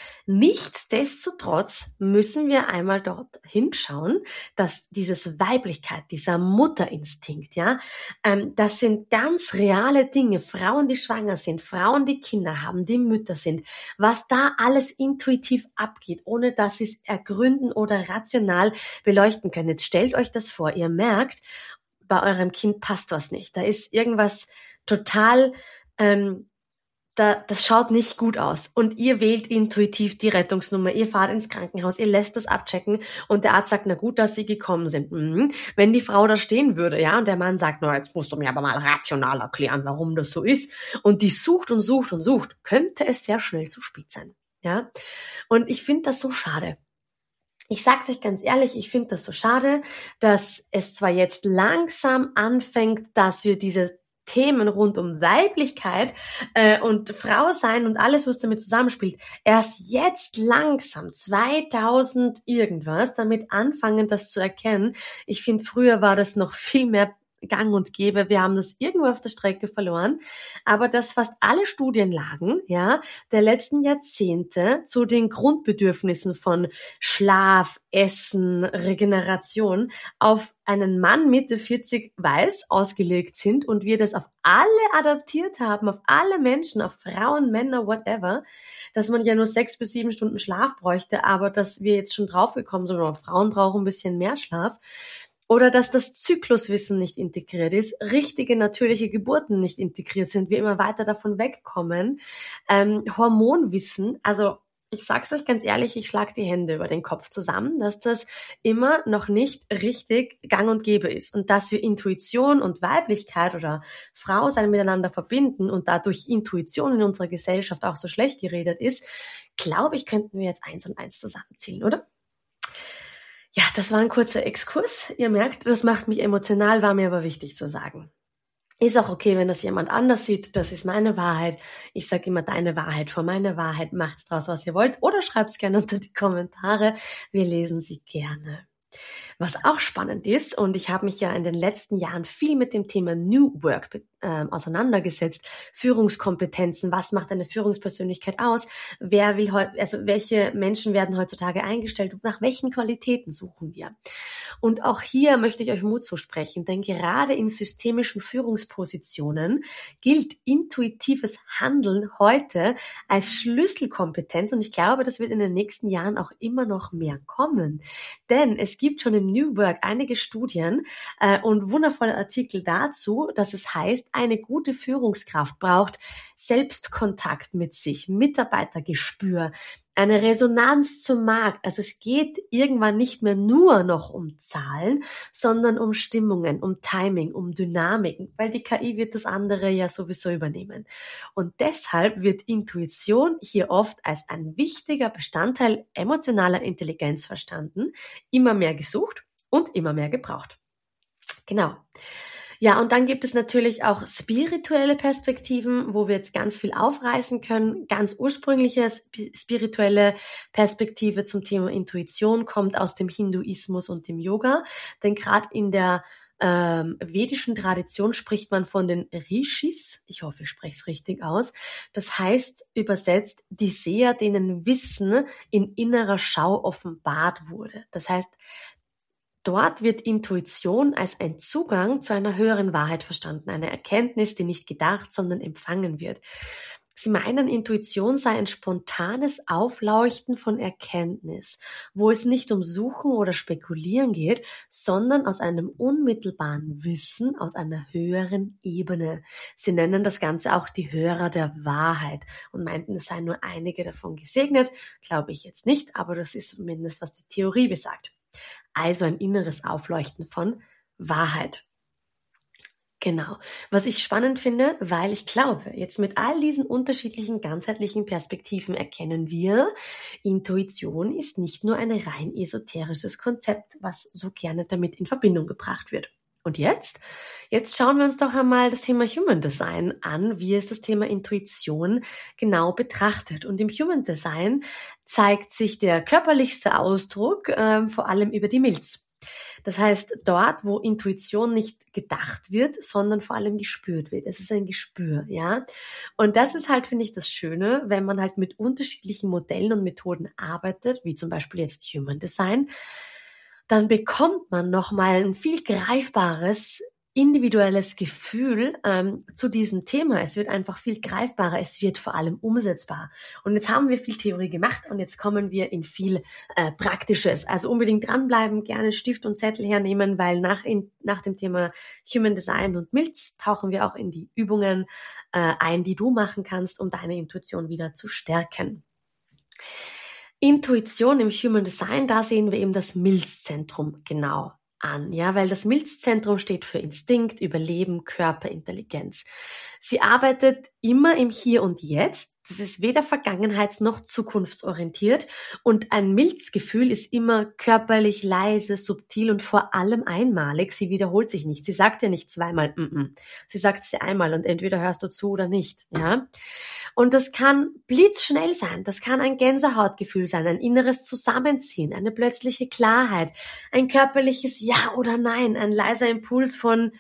nichtsdestotrotz müssen wir einmal dort hinschauen, dass dieses Weiblichkeit, dieser Mutterinstinkt, ja, ähm, das sind ganz reale Dinge. Frauen, die schwanger sind, Frauen, die Kinder haben, die Mütter sind, was da alles intuitiv abgeht, ohne dass sie es ergründen oder rational beleuchten können. Jetzt stellt euch das vor, ihr merkt, bei eurem Kind passt was nicht. Da ist irgendwas total ähm, Da, das schaut nicht gut aus und ihr wählt intuitiv die Rettungsnummer, ihr fahrt ins Krankenhaus, ihr lässt das abchecken und der Arzt sagt, na gut, dass sie gekommen sind. Mhm. Wenn die Frau da stehen würde, ja, und der Mann sagt, na, jetzt musst du mir aber mal rational erklären, warum das so ist, und die sucht und sucht und sucht, könnte es sehr schnell zu spät sein, ja. Und ich finde das so schade. Ich sag's euch ganz ehrlich, ich finde das so schade, dass es zwar jetzt langsam anfängt, dass wir diese Themen rund um Weiblichkeit äh, und Frau sein und alles, was damit zusammenspielt, erst jetzt langsam zweitausend irgendwas damit anfangen, das zu erkennen. Ich finde, früher war das noch viel mehr gang und gäbe. Wir haben das irgendwo auf der Strecke verloren. Aber dass fast alle Studienlagen, ja, der letzten Jahrzehnte zu den Grundbedürfnissen von Schlaf, Essen, Regeneration auf einen Mann Mitte vierzig weiß ausgelegt sind und wir das auf alle adaptiert haben, auf alle Menschen, auf Frauen, Männer, whatever, dass man ja nur sechs bis sieben Stunden Schlaf bräuchte, aber dass wir jetzt schon draufgekommen sind, oder Frauen brauchen ein bisschen mehr Schlaf, oder dass das Zykluswissen nicht integriert ist, richtige natürliche Geburten nicht integriert sind, wir immer weiter davon wegkommen, ähm, Hormonwissen, also ich sag's euch ganz ehrlich, ich schlag die Hände über den Kopf zusammen, dass das immer noch nicht richtig gang und gäbe ist und dass wir Intuition und Weiblichkeit oder Frau sein miteinander verbinden und dadurch Intuition in unserer Gesellschaft auch so schlecht geredet ist, glaube ich, könnten wir jetzt eins und eins zusammenzählen, oder? Ja, das war ein kurzer Exkurs. Ihr merkt, das macht mich emotional, war mir aber wichtig zu sagen. Ist auch okay, wenn das jemand anders sieht, das ist meine Wahrheit. Ich sage immer deine Wahrheit vor meine Wahrheit, macht's draus, was ihr wollt oder schreibt's gerne unter die Kommentare, wir lesen sie gerne. Was auch spannend ist, und ich habe mich ja in den letzten Jahren viel mit dem Thema New Work äh, auseinandergesetzt, Führungskompetenzen, was macht eine Führungspersönlichkeit aus, wer will heute, also welche Menschen werden heutzutage eingestellt und nach welchen Qualitäten suchen wir. Und auch hier möchte ich euch Mut zusprechen, denn gerade in systemischen Führungspositionen gilt intuitives Handeln heute als Schlüsselkompetenz und ich glaube, das wird in den nächsten Jahren auch immer noch mehr kommen. Denn es gibt schon im New Work einige Studien äh, und wundervolle Artikel dazu, dass es heißt, eine gute Führungskraft braucht Selbstkontakt mit sich, Mitarbeitergespür, eine Resonanz zum Markt. Also es geht irgendwann nicht mehr nur noch um Zahlen, sondern um Stimmungen, um Timing, um Dynamiken, weil die K I wird das andere ja sowieso übernehmen. Und deshalb wird Intuition hier oft als ein wichtiger Bestandteil emotionaler Intelligenz verstanden, immer mehr gesucht und immer mehr gebraucht. Genau. Ja, und dann gibt es natürlich auch spirituelle Perspektiven, wo wir jetzt ganz viel aufreißen können. Ganz ursprüngliche spirituelle Perspektive zum Thema Intuition kommt aus dem Hinduismus und dem Yoga. Denn gerade in der ähm, vedischen Tradition spricht man von den Rishis. Ich hoffe, ich spreche es richtig aus. Das heißt übersetzt die Seher, denen Wissen in innerer Schau offenbart wurde. Das heißt, dort wird Intuition als ein Zugang zu einer höheren Wahrheit verstanden, eine Erkenntnis, die nicht gedacht, sondern empfangen wird. Sie meinen, Intuition sei ein spontanes Aufleuchten von Erkenntnis, wo es nicht um Suchen oder Spekulieren geht, sondern aus einem unmittelbaren Wissen, aus einer höheren Ebene. Sie nennen das Ganze auch die Hörer der Wahrheit und meinten, es seien nur einige davon gesegnet. Glaube ich jetzt nicht, aber das ist zumindest, was die Theorie besagt. Also ein inneres Aufleuchten von Wahrheit. Genau. Was ich spannend finde, weil ich glaube, jetzt mit all diesen unterschiedlichen ganzheitlichen Perspektiven erkennen wir, Intuition ist nicht nur ein rein esoterisches Konzept, was so gerne damit in Verbindung gebracht wird. Und jetzt? Jetzt schauen wir uns doch einmal das Thema Human Design an, wie es das Thema Intuition genau betrachtet. Und im Human Design zeigt sich der körperlichste Ausdruck äh, vor allem über die Milz. Das heißt, dort, wo Intuition nicht gedacht wird, sondern vor allem gespürt wird. Es ist ein Gespür, ja. Und das ist halt, finde ich, das Schöne, wenn man halt mit unterschiedlichen Modellen und Methoden arbeitet, wie zum Beispiel jetzt Human Design, dann bekommt man nochmal ein viel greifbares, individuelles Gefühl ähm, zu diesem Thema. Es wird einfach viel greifbarer, es wird vor allem umsetzbar. Und jetzt haben wir viel Theorie gemacht und jetzt kommen wir in viel äh, Praktisches. Also unbedingt dranbleiben, gerne Stift und Zettel hernehmen, weil nach, in, nach dem Thema Human Design und Milz tauchen wir auch in die Übungen äh, ein, die du machen kannst, um deine Intuition wieder zu stärken. Intuition im Human Design, da sehen wir eben das Milzzentrum genau an, ja, weil das Milzzentrum steht für Instinkt, Überleben, Körperintelligenz. Sie arbeitet immer im Hier und Jetzt. Das ist weder vergangenheits- noch zukunftsorientiert und ein Milzgefühl ist immer körperlich, leise, subtil und vor allem einmalig. Sie wiederholt sich nicht. Sie sagt ja nicht zweimal, mm-mm. Sie sagt sie einmal und entweder hörst du zu oder nicht, ja. Und das kann blitzschnell sein. Das kann ein Gänsehautgefühl sein, ein inneres Zusammenziehen, eine plötzliche Klarheit, ein körperliches Ja oder Nein, ein leiser Impuls von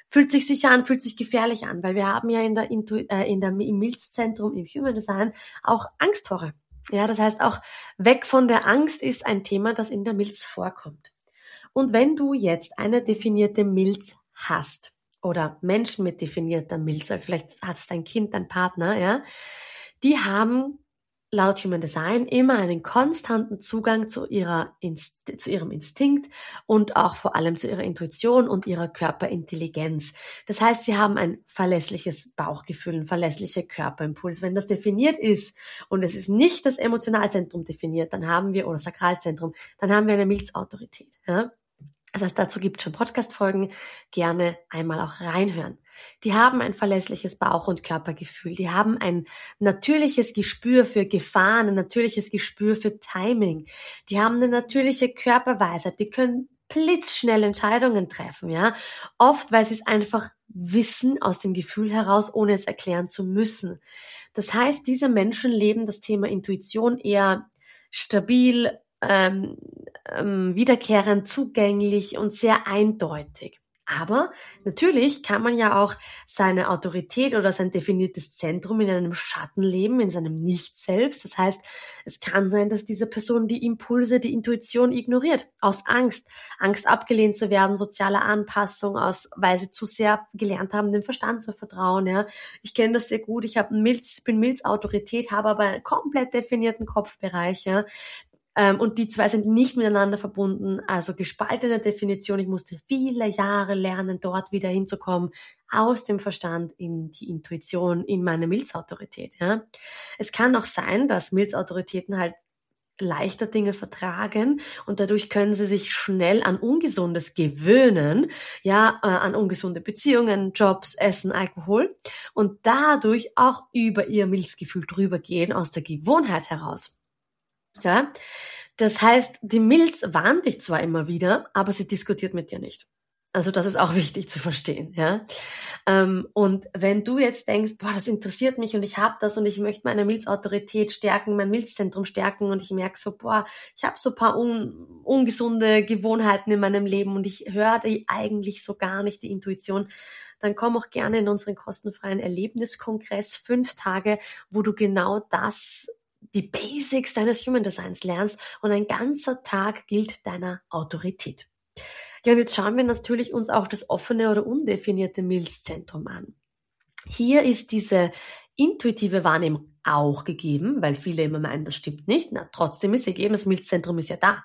Fühlt sich sicher an, fühlt sich gefährlich an, weil wir haben ja in der, Intu äh, in der im Milzzentrum, im Human Design auch Angsttore. Ja, das heißt auch weg von der Angst ist ein Thema, das in der Milz vorkommt. Und wenn du jetzt eine definierte Milz hast oder Menschen mit definierter Milz, weil vielleicht hat es dein Kind, dein Partner, ja, die haben laut Human Design immer einen konstanten Zugang zu ihrer Inst- zu ihrem Instinkt und auch vor allem zu ihrer Intuition und ihrer Körperintelligenz. Das heißt, sie haben ein verlässliches Bauchgefühl, ein verlässlicher Körperimpuls. Wenn das definiert ist und es ist nicht das Emotionalzentrum definiert, dann haben wir, oder Sakralzentrum, dann haben wir eine Milzautorität. Ja? Das heißt, dazu gibt es schon Podcast-Folgen, gerne einmal auch reinhören. Die haben ein verlässliches Bauch- und Körpergefühl. Die haben ein natürliches Gespür für Gefahren, ein natürliches Gespür für Timing. Die haben eine natürliche Körperweisheit. Die können blitzschnell Entscheidungen treffen, ja. Oft, weil sie es einfach wissen aus dem Gefühl heraus, ohne es erklären zu müssen. Das heißt, diese Menschen leben das Thema Intuition eher stabil, ähm, ähm, wiederkehrend, zugänglich und sehr eindeutig. Aber natürlich kann man ja auch seine Autorität oder sein definiertes Zentrum in einem Schatten leben, in seinem Nicht-Selbst. Das heißt, es kann sein, dass diese Person die Impulse, die Intuition ignoriert, aus Angst. Angst abgelehnt zu werden, soziale Anpassung, aus, weil sie zu sehr gelernt haben, dem Verstand zu vertrauen. Ja. Ich kenne das sehr gut. Ich habe Milz, bin Milz-Autorität, habe aber einen komplett definierten Kopfbereich. Ja. Und die zwei sind nicht miteinander verbunden, also gespaltene Definition. Ich musste viele Jahre lernen, dort wieder hinzukommen, aus dem Verstand in die Intuition, in meine Milzautorität. Ja. Es kann auch sein, dass Milzautoritäten halt leichter Dinge vertragen und dadurch können sie sich schnell an Ungesundes gewöhnen, ja, äh, an ungesunde Beziehungen, Jobs, Essen, Alkohol und dadurch auch über ihr Milzgefühl drüber gehen aus der Gewohnheit heraus. Ja, das heißt, die Milz warnt dich zwar immer wieder, aber sie diskutiert mit dir nicht. Also das ist auch wichtig zu verstehen, ja. Ähm, und wenn du jetzt denkst, boah, das interessiert mich und ich habe das und ich möchte meine Milzautorität stärken, mein Milzzentrum stärken und ich merke so, boah, ich habe so ein paar un ungesunde Gewohnheiten in meinem Leben und ich höre die eigentlich so gar nicht, die Intuition, dann komm auch gerne in unseren kostenfreien Erlebniskongress, fünf Tage, wo du genau das die Basics deines Human Designs lernst und ein ganzer Tag gilt deiner Autorität. Ja, und jetzt schauen wir natürlich uns auch das offene oder undefinierte Milzzentrum an. Hier ist diese intuitive Wahrnehmung auch gegeben, weil viele immer meinen, das stimmt nicht. Na, trotzdem ist gegeben, das Milzzentrum ist ja da.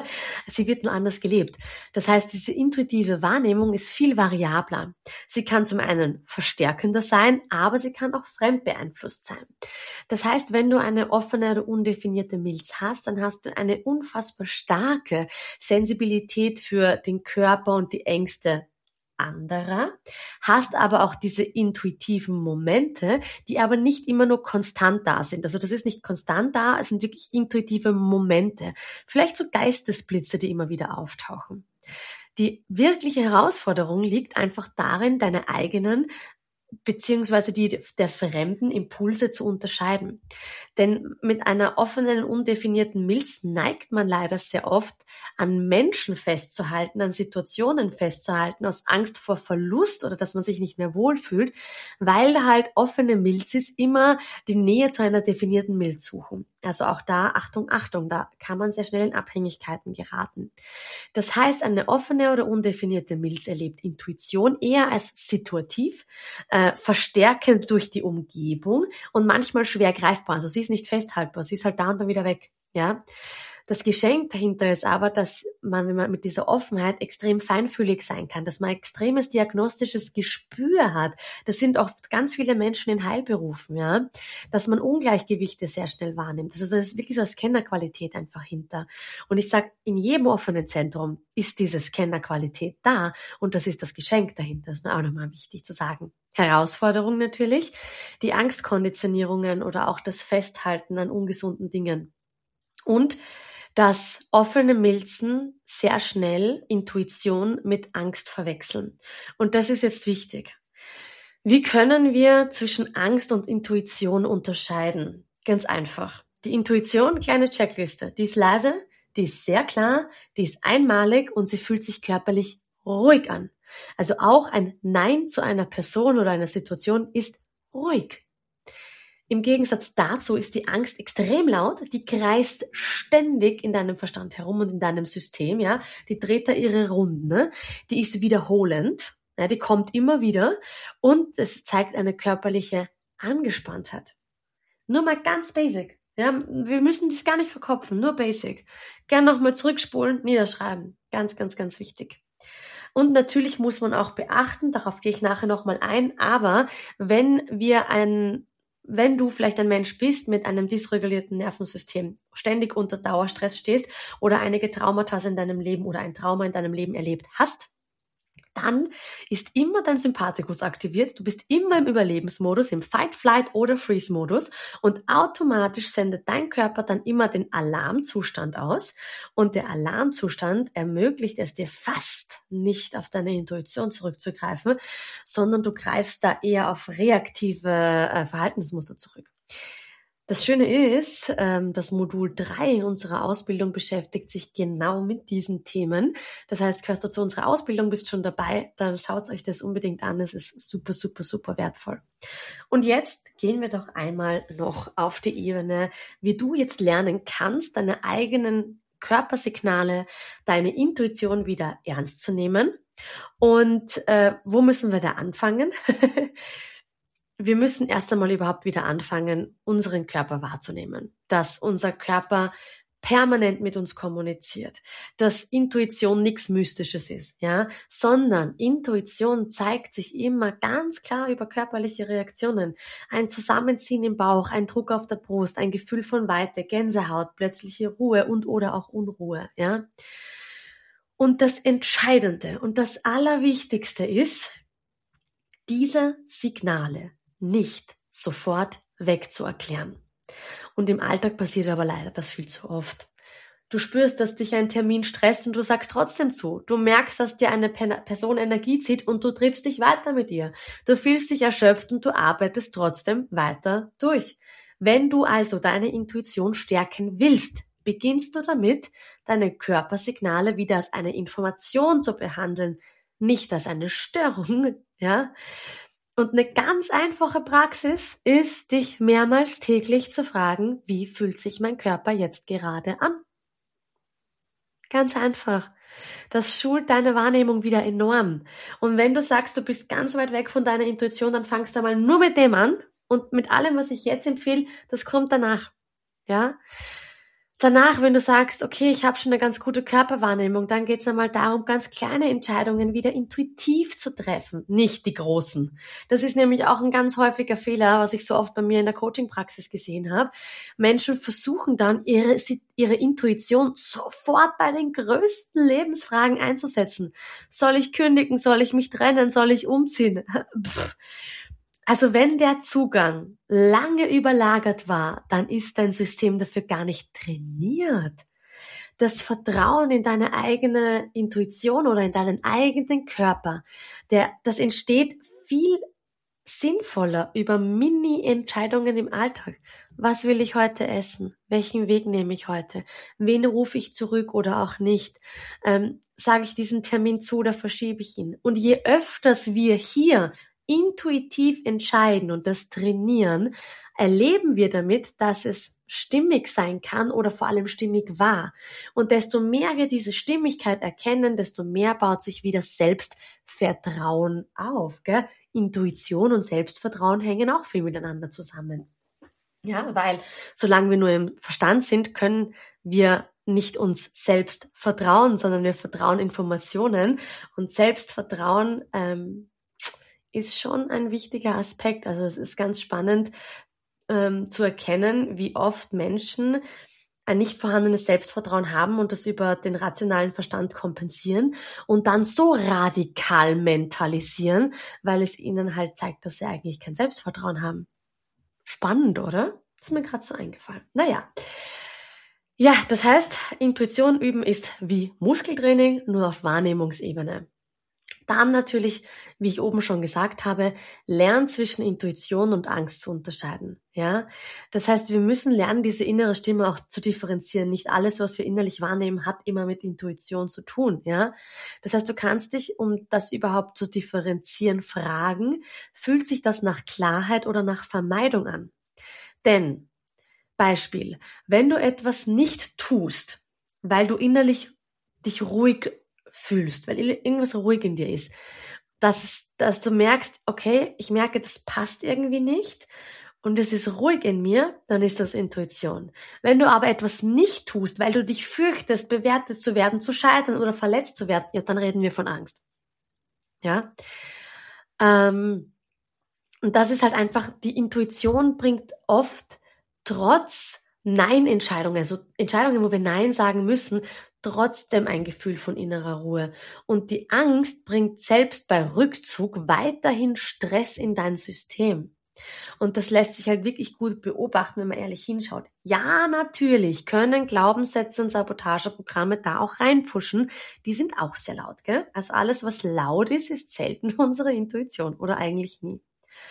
Sie wird nur anders gelebt. Das heißt, diese intuitive Wahrnehmung ist viel variabler. Sie kann zum einen verstärkender sein, aber sie kann auch fremdbeeinflusst sein. Das heißt, wenn du eine offene oder undefinierte Milz hast, dann hast du eine unfassbar starke Sensibilität für den Körper und die Ängste anderer, hast aber auch diese intuitiven Momente, die aber nicht immer nur konstant da sind. Also das ist nicht konstant da, es sind wirklich intuitive Momente. Vielleicht so Geistesblitze, die immer wieder auftauchen. Die wirkliche Herausforderung liegt einfach darin, deine eigenen beziehungsweise die der fremden Impulse zu unterscheiden. Denn mit einer offenen, undefinierten Milz neigt man leider sehr oft an Menschen festzuhalten, an Situationen festzuhalten, aus Angst vor Verlust oder dass man sich nicht mehr wohlfühlt, weil da halt offene Milz ist, immer die Nähe zu einer definierten Milz suchen. Also auch da, Achtung, Achtung, da kann man sehr schnell in Abhängigkeiten geraten. Das heißt, eine offene oder undefinierte Milz erlebt Intuition eher als situativ, äh, verstärkend durch die Umgebung und manchmal schwer greifbar. Also sie ist nicht festhaltbar, sie ist halt da und dann wieder weg. Ja. Das Geschenk dahinter ist aber, dass man, wenn man mit dieser Offenheit extrem feinfühlig sein kann, dass man extremes diagnostisches Gespür hat. Das sind oft ganz viele Menschen in Heilberufen, ja, dass man Ungleichgewichte sehr schnell wahrnimmt. Also das ist wirklich so eine Scannerqualität einfach hinter. Und ich sage, in jedem offenen Zentrum ist diese Scannerqualität da und das ist das Geschenk dahinter. Das ist mir auch nochmal wichtig zu sagen. Herausforderung natürlich, die Angstkonditionierungen oder auch das Festhalten an ungesunden Dingen. Und dass offene Milzen sehr schnell Intuition mit Angst verwechseln. Und das ist jetzt wichtig. Wie können wir zwischen Angst und Intuition unterscheiden? Ganz einfach. Die Intuition, kleine Checkliste, die ist leise, die ist sehr klar, die ist einmalig und sie fühlt sich körperlich ruhig an. Also auch ein Nein zu einer Person oder einer Situation ist ruhig. Im Gegensatz dazu ist die Angst extrem laut, die kreist ständig in deinem Verstand herum und in deinem System, ja. Die dreht da ihre Runden, ne? Die ist wiederholend, ja, die kommt immer wieder und es zeigt eine körperliche Angespanntheit. Nur mal ganz basic, ja. Wir müssen das gar nicht verkopfen, nur basic. Gern nochmal zurückspulen, niederschreiben. Ganz, ganz, ganz wichtig. Und natürlich muss man auch beachten, darauf gehe ich nachher nochmal ein, aber wenn wir ein Wenn du vielleicht ein Mensch bist mit einem dysregulierten Nervensystem, ständig unter Dauerstress stehst oder einige Traumata in deinem Leben oder ein Trauma in deinem Leben erlebt hast, dann ist immer dein Sympathikus aktiviert. Du bist immer im Überlebensmodus, im Fight, Flight oder Freeze-Modus und automatisch sendet dein Körper dann immer den Alarmzustand aus und der Alarmzustand ermöglicht es dir fast nicht auf deine Intuition zurückzugreifen, sondern du greifst da eher auf reaktive äh, Verhaltensmuster zurück. Das Schöne ist, ähm, das Modul drei in unserer Ausbildung beschäftigt sich genau mit diesen Themen. Das heißt, gehörst du zu unserer Ausbildung, bist schon dabei, dann schaut euch das unbedingt an. Es ist super, super, super wertvoll. Und jetzt gehen wir doch einmal noch auf die Ebene, wie du jetzt lernen kannst, deine eigenen Körpersignale, deine Intuition wieder ernst zu nehmen. Und äh, wo müssen wir da anfangen? Wir müssen erst einmal überhaupt wieder anfangen, unseren Körper wahrzunehmen, dass unser Körper permanent mit uns kommuniziert, dass Intuition nichts Mystisches ist, ja, sondern Intuition zeigt sich immer ganz klar über körperliche Reaktionen. Ein Zusammenziehen im Bauch, ein Druck auf der Brust, ein Gefühl von Weite, Gänsehaut, plötzliche Ruhe und oder auch Unruhe, ja. Und das Entscheidende und das Allerwichtigste ist, diese Signale nicht sofort wegzuerklären. Und im Alltag passiert aber leider das viel zu oft. Du spürst, dass dich ein Termin stresst und du sagst trotzdem zu. Du merkst, dass dir eine Person Energie zieht und du triffst dich weiter mit ihr. Du fühlst dich erschöpft und du arbeitest trotzdem weiter durch. Wenn du also deine Intuition stärken willst, beginnst du damit, deine Körpersignale wieder als eine Information zu behandeln, nicht als eine Störung, ja? Und eine ganz einfache Praxis ist, dich mehrmals täglich zu fragen, wie fühlt sich mein Körper jetzt gerade an? Ganz einfach. Das schult deine Wahrnehmung wieder enorm. Und wenn du sagst, du bist ganz weit weg von deiner Intuition, dann fangst du mal nur mit dem an und mit allem, was ich jetzt empfehle, das kommt danach. Ja? Danach, wenn du sagst, okay, ich habe schon eine ganz gute Körperwahrnehmung, dann geht es einmal darum, ganz kleine Entscheidungen wieder intuitiv zu treffen, nicht die großen. Das ist nämlich auch ein ganz häufiger Fehler, was ich so oft bei mir in der Coaching-Praxis gesehen habe. Menschen versuchen dann, ihre, ihre Intuition sofort bei den größten Lebensfragen einzusetzen. Soll ich kündigen? Soll ich mich trennen? Soll ich umziehen? Pff. Also wenn der Zugang lange überlagert war, dann ist dein System dafür gar nicht trainiert. Das Vertrauen in deine eigene Intuition oder in deinen eigenen Körper, der, das entsteht viel sinnvoller über Mini-Entscheidungen im Alltag. Was will ich heute essen? Welchen Weg nehme ich heute? Wen rufe ich zurück oder auch nicht? Ähm, sage ich diesen Termin zu oder verschiebe ich ihn? Und je öfters wir hier intuitiv entscheiden und das trainieren, erleben wir damit, dass es stimmig sein kann oder vor allem stimmig war. Und desto mehr wir diese Stimmigkeit erkennen, desto mehr baut sich wieder Selbstvertrauen auf. Gell? Intuition und Selbstvertrauen hängen auch viel miteinander zusammen. Ja, weil solange wir nur im Verstand sind, können wir nicht uns selbst vertrauen, sondern wir vertrauen Informationen. Und Selbstvertrauen ähm, ist schon ein wichtiger Aspekt. Also es ist ganz spannend ähm, zu erkennen, wie oft Menschen ein nicht vorhandenes Selbstvertrauen haben und das über den rationalen Verstand kompensieren und dann so radikal mentalisieren, weil es ihnen halt zeigt, dass sie eigentlich kein Selbstvertrauen haben. Spannend, oder? Das ist mir gerade so eingefallen. Naja. Ja, das heißt, Intuition üben ist wie Muskeltraining, nur auf Wahrnehmungsebene. Dann natürlich, wie ich oben schon gesagt habe, lern zwischen Intuition und Angst zu unterscheiden. Ja, das heißt, wir müssen lernen, diese innere Stimme auch zu differenzieren. Nicht alles, was wir innerlich wahrnehmen, hat immer mit Intuition zu tun. Ja, das heißt, du kannst dich, um das überhaupt zu differenzieren, fragen: Fühlt sich das nach Klarheit oder nach Vermeidung an? Denn Beispiel: Wenn du etwas nicht tust, weil du innerlich dich ruhig fühlst, weil irgendwas ruhig in dir ist, dass, dass du merkst, okay, ich merke, das passt irgendwie nicht und es ist ruhig in mir, dann ist das Intuition. Wenn du aber etwas nicht tust, weil du dich fürchtest, bewertet zu werden, zu scheitern oder verletzt zu werden, ja, dann reden wir von Angst. Ja, ähm, und das ist halt einfach, die Intuition bringt oft trotz Nein-Entscheidungen, also Entscheidungen, wo wir Nein sagen müssen, trotzdem ein Gefühl von innerer Ruhe. Und die Angst bringt selbst bei Rückzug weiterhin Stress in dein System. Und das lässt sich halt wirklich gut beobachten, wenn man ehrlich hinschaut. Ja, natürlich können Glaubenssätze und Sabotageprogramme da auch reinpfuschen. Die sind auch sehr laut, gell? Also alles, was laut ist, ist selten unsere Intuition oder eigentlich nie.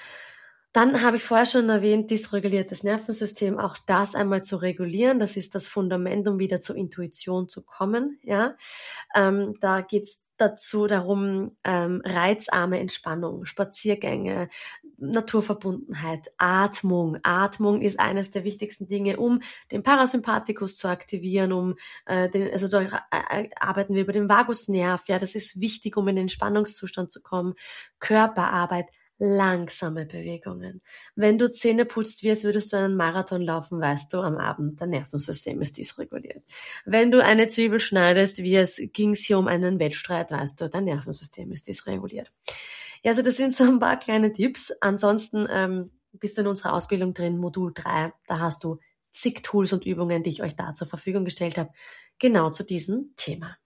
Dann habe ich vorher schon erwähnt, dysreguliertes Nervensystem, auch das einmal zu regulieren. Das ist das Fundament, um wieder zur Intuition zu kommen. Ja, ähm, da geht's dazu darum, ähm, reizarme Entspannung, Spaziergänge, Naturverbundenheit, Atmung. Atmung ist eines der wichtigsten Dinge, um den Parasympathikus zu aktivieren, um äh, den, also da äh, arbeiten wir über den Vagusnerv. Ja, das ist wichtig, um in den Entspannungszustand zu kommen. Körperarbeit. Langsame Bewegungen. Wenn du Zähne putzt, wie als würdest du einen Marathon laufen, weißt du am Abend, dein Nervensystem ist dysreguliert. Wenn du eine Zwiebel schneidest, wie es ging's hier um einen Wettstreit, weißt du, dein Nervensystem ist dysreguliert. Ja, also das sind so ein paar kleine Tipps. Ansonsten ähm, bist du in unserer Ausbildung drin, Modul drei, da hast du zig Tools und Übungen, die ich euch da zur Verfügung gestellt habe, genau zu diesem Thema.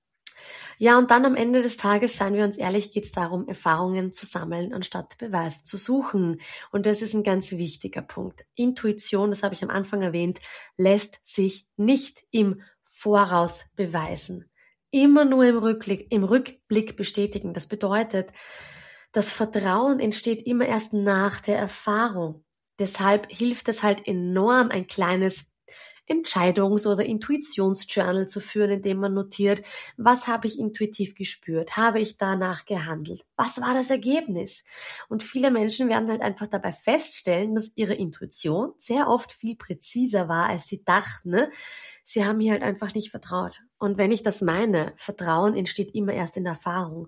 Ja, und dann am Ende des Tages, seien wir uns ehrlich, geht es darum, Erfahrungen zu sammeln, anstatt Beweise zu suchen. Und das ist ein ganz wichtiger Punkt. Intuition, das habe ich am Anfang erwähnt, lässt sich nicht im Voraus beweisen. Immer nur im Rückblick, im Rückblick bestätigen. Das bedeutet, das Vertrauen entsteht immer erst nach der Erfahrung. Deshalb hilft es halt enorm, ein kleines Entscheidungs- oder Intuitionsjournal zu führen, indem man notiert, was habe ich intuitiv gespürt? Habe ich danach gehandelt? Was war das Ergebnis? Und viele Menschen werden halt einfach dabei feststellen, dass ihre Intuition sehr oft viel präziser war, als sie dachten. Ne? Sie haben mir halt einfach nicht vertraut. Und wenn ich das meine, Vertrauen entsteht immer erst in Erfahrung.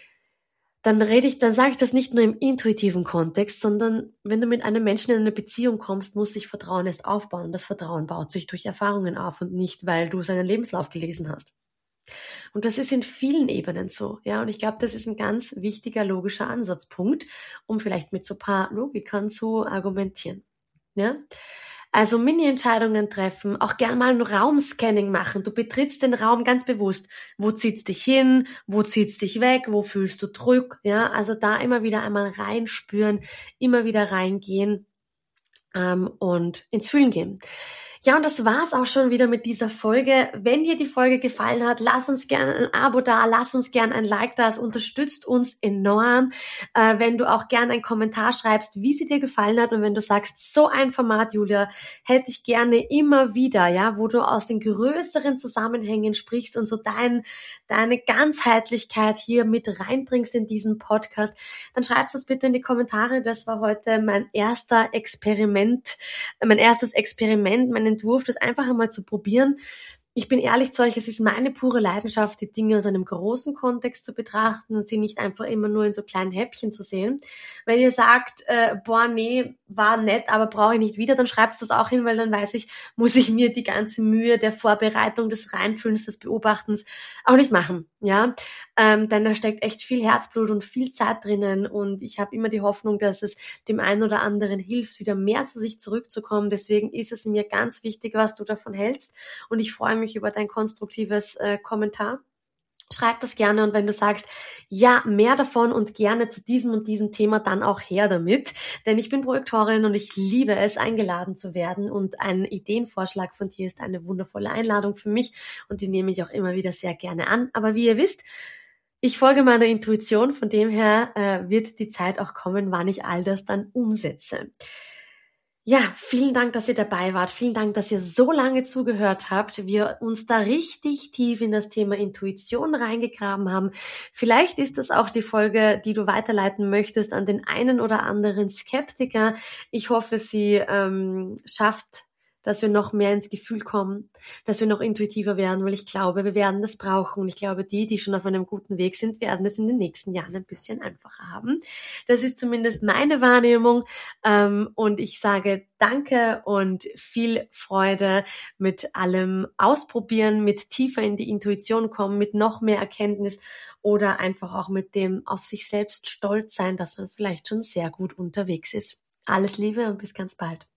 Dann rede ich, dann sage ich das nicht nur im intuitiven Kontext, sondern wenn du mit einem Menschen in eine Beziehung kommst, muss sich Vertrauen erst aufbauen. Und das Vertrauen baut sich durch Erfahrungen auf und nicht, weil du seinen Lebenslauf gelesen hast. Und das ist in vielen Ebenen so, ja. Und ich glaube, das ist ein ganz wichtiger logischer Ansatzpunkt, um vielleicht mit so ein paar Logikern zu argumentieren, ja. Also Mini-Entscheidungen treffen, auch gern mal ein Raumscanning machen. Du betrittst den Raum ganz bewusst. Wo zieht's dich hin? Wo zieht's dich weg? Wo fühlst du Druck? Ja, also da immer wieder einmal reinspüren, immer wieder reingehen ähm, und ins Fühlen gehen. Ja, und das war's auch schon wieder mit dieser Folge. Wenn dir die Folge gefallen hat, lass uns gerne ein Abo da, lass uns gerne ein Like da. Es unterstützt uns enorm. Äh, wenn du auch gerne einen Kommentar schreibst, wie sie dir gefallen hat und wenn du sagst, so ein Format, Julia, hätte ich gerne immer wieder, ja, wo du aus den größeren Zusammenhängen sprichst und so dein, deine Ganzheitlichkeit hier mit reinbringst in diesen Podcast, dann schreibst das bitte in die Kommentare. Das war heute mein erster Experiment, mein erstes Experiment, mein Entwurf, das einfach einmal zu probieren. Ich bin ehrlich zu euch, es ist meine pure Leidenschaft, die Dinge aus einem großen Kontext zu betrachten und sie nicht einfach immer nur in so kleinen Häppchen zu sehen. Wenn ihr sagt, äh, boah, nee, war nett, aber brauche ich nicht wieder, dann schreibt das auch hin, weil dann weiß ich, muss ich mir die ganze Mühe der Vorbereitung, des Reinfühlens, des Beobachtens auch nicht machen, ja, ähm, denn da steckt echt viel Herzblut und viel Zeit drinnen und ich habe immer die Hoffnung, dass es dem einen oder anderen hilft, wieder mehr zu sich zurückzukommen. Deswegen ist es mir ganz wichtig, was du davon hältst und ich freue mich über dein konstruktives äh, Kommentar. Schreib das gerne und wenn du sagst, ja, mehr davon und gerne zu diesem und diesem Thema, dann auch her damit, denn ich bin Projektorin und ich liebe es, eingeladen zu werden und ein Ideenvorschlag von dir ist eine wundervolle Einladung für mich und die nehme ich auch immer wieder sehr gerne an. Aber wie ihr wisst, Ich folge meiner Intuition, von dem her äh, wird die Zeit auch kommen, wann ich all das dann umsetze. Ja, vielen Dank, dass ihr dabei wart. Vielen Dank, dass ihr so lange zugehört habt. Wir uns da richtig tief in das Thema Intuition reingegraben haben. Vielleicht ist das auch die Folge, die du weiterleiten möchtest an den einen oder anderen Skeptiker. Ich hoffe, sie ähm, schafft, dass wir noch mehr ins Gefühl kommen, dass wir noch intuitiver werden, weil ich glaube, wir werden das brauchen. Und ich glaube, die, die schon auf einem guten Weg sind, werden es in den nächsten Jahren ein bisschen einfacher haben. Das ist zumindest meine Wahrnehmung. Ähm, und ich sage danke und viel Freude mit allem ausprobieren, mit tiefer in die Intuition kommen, mit noch mehr Erkenntnis oder einfach auch mit dem auf sich selbst stolz sein, dass man vielleicht schon sehr gut unterwegs ist. Alles Liebe und bis ganz bald.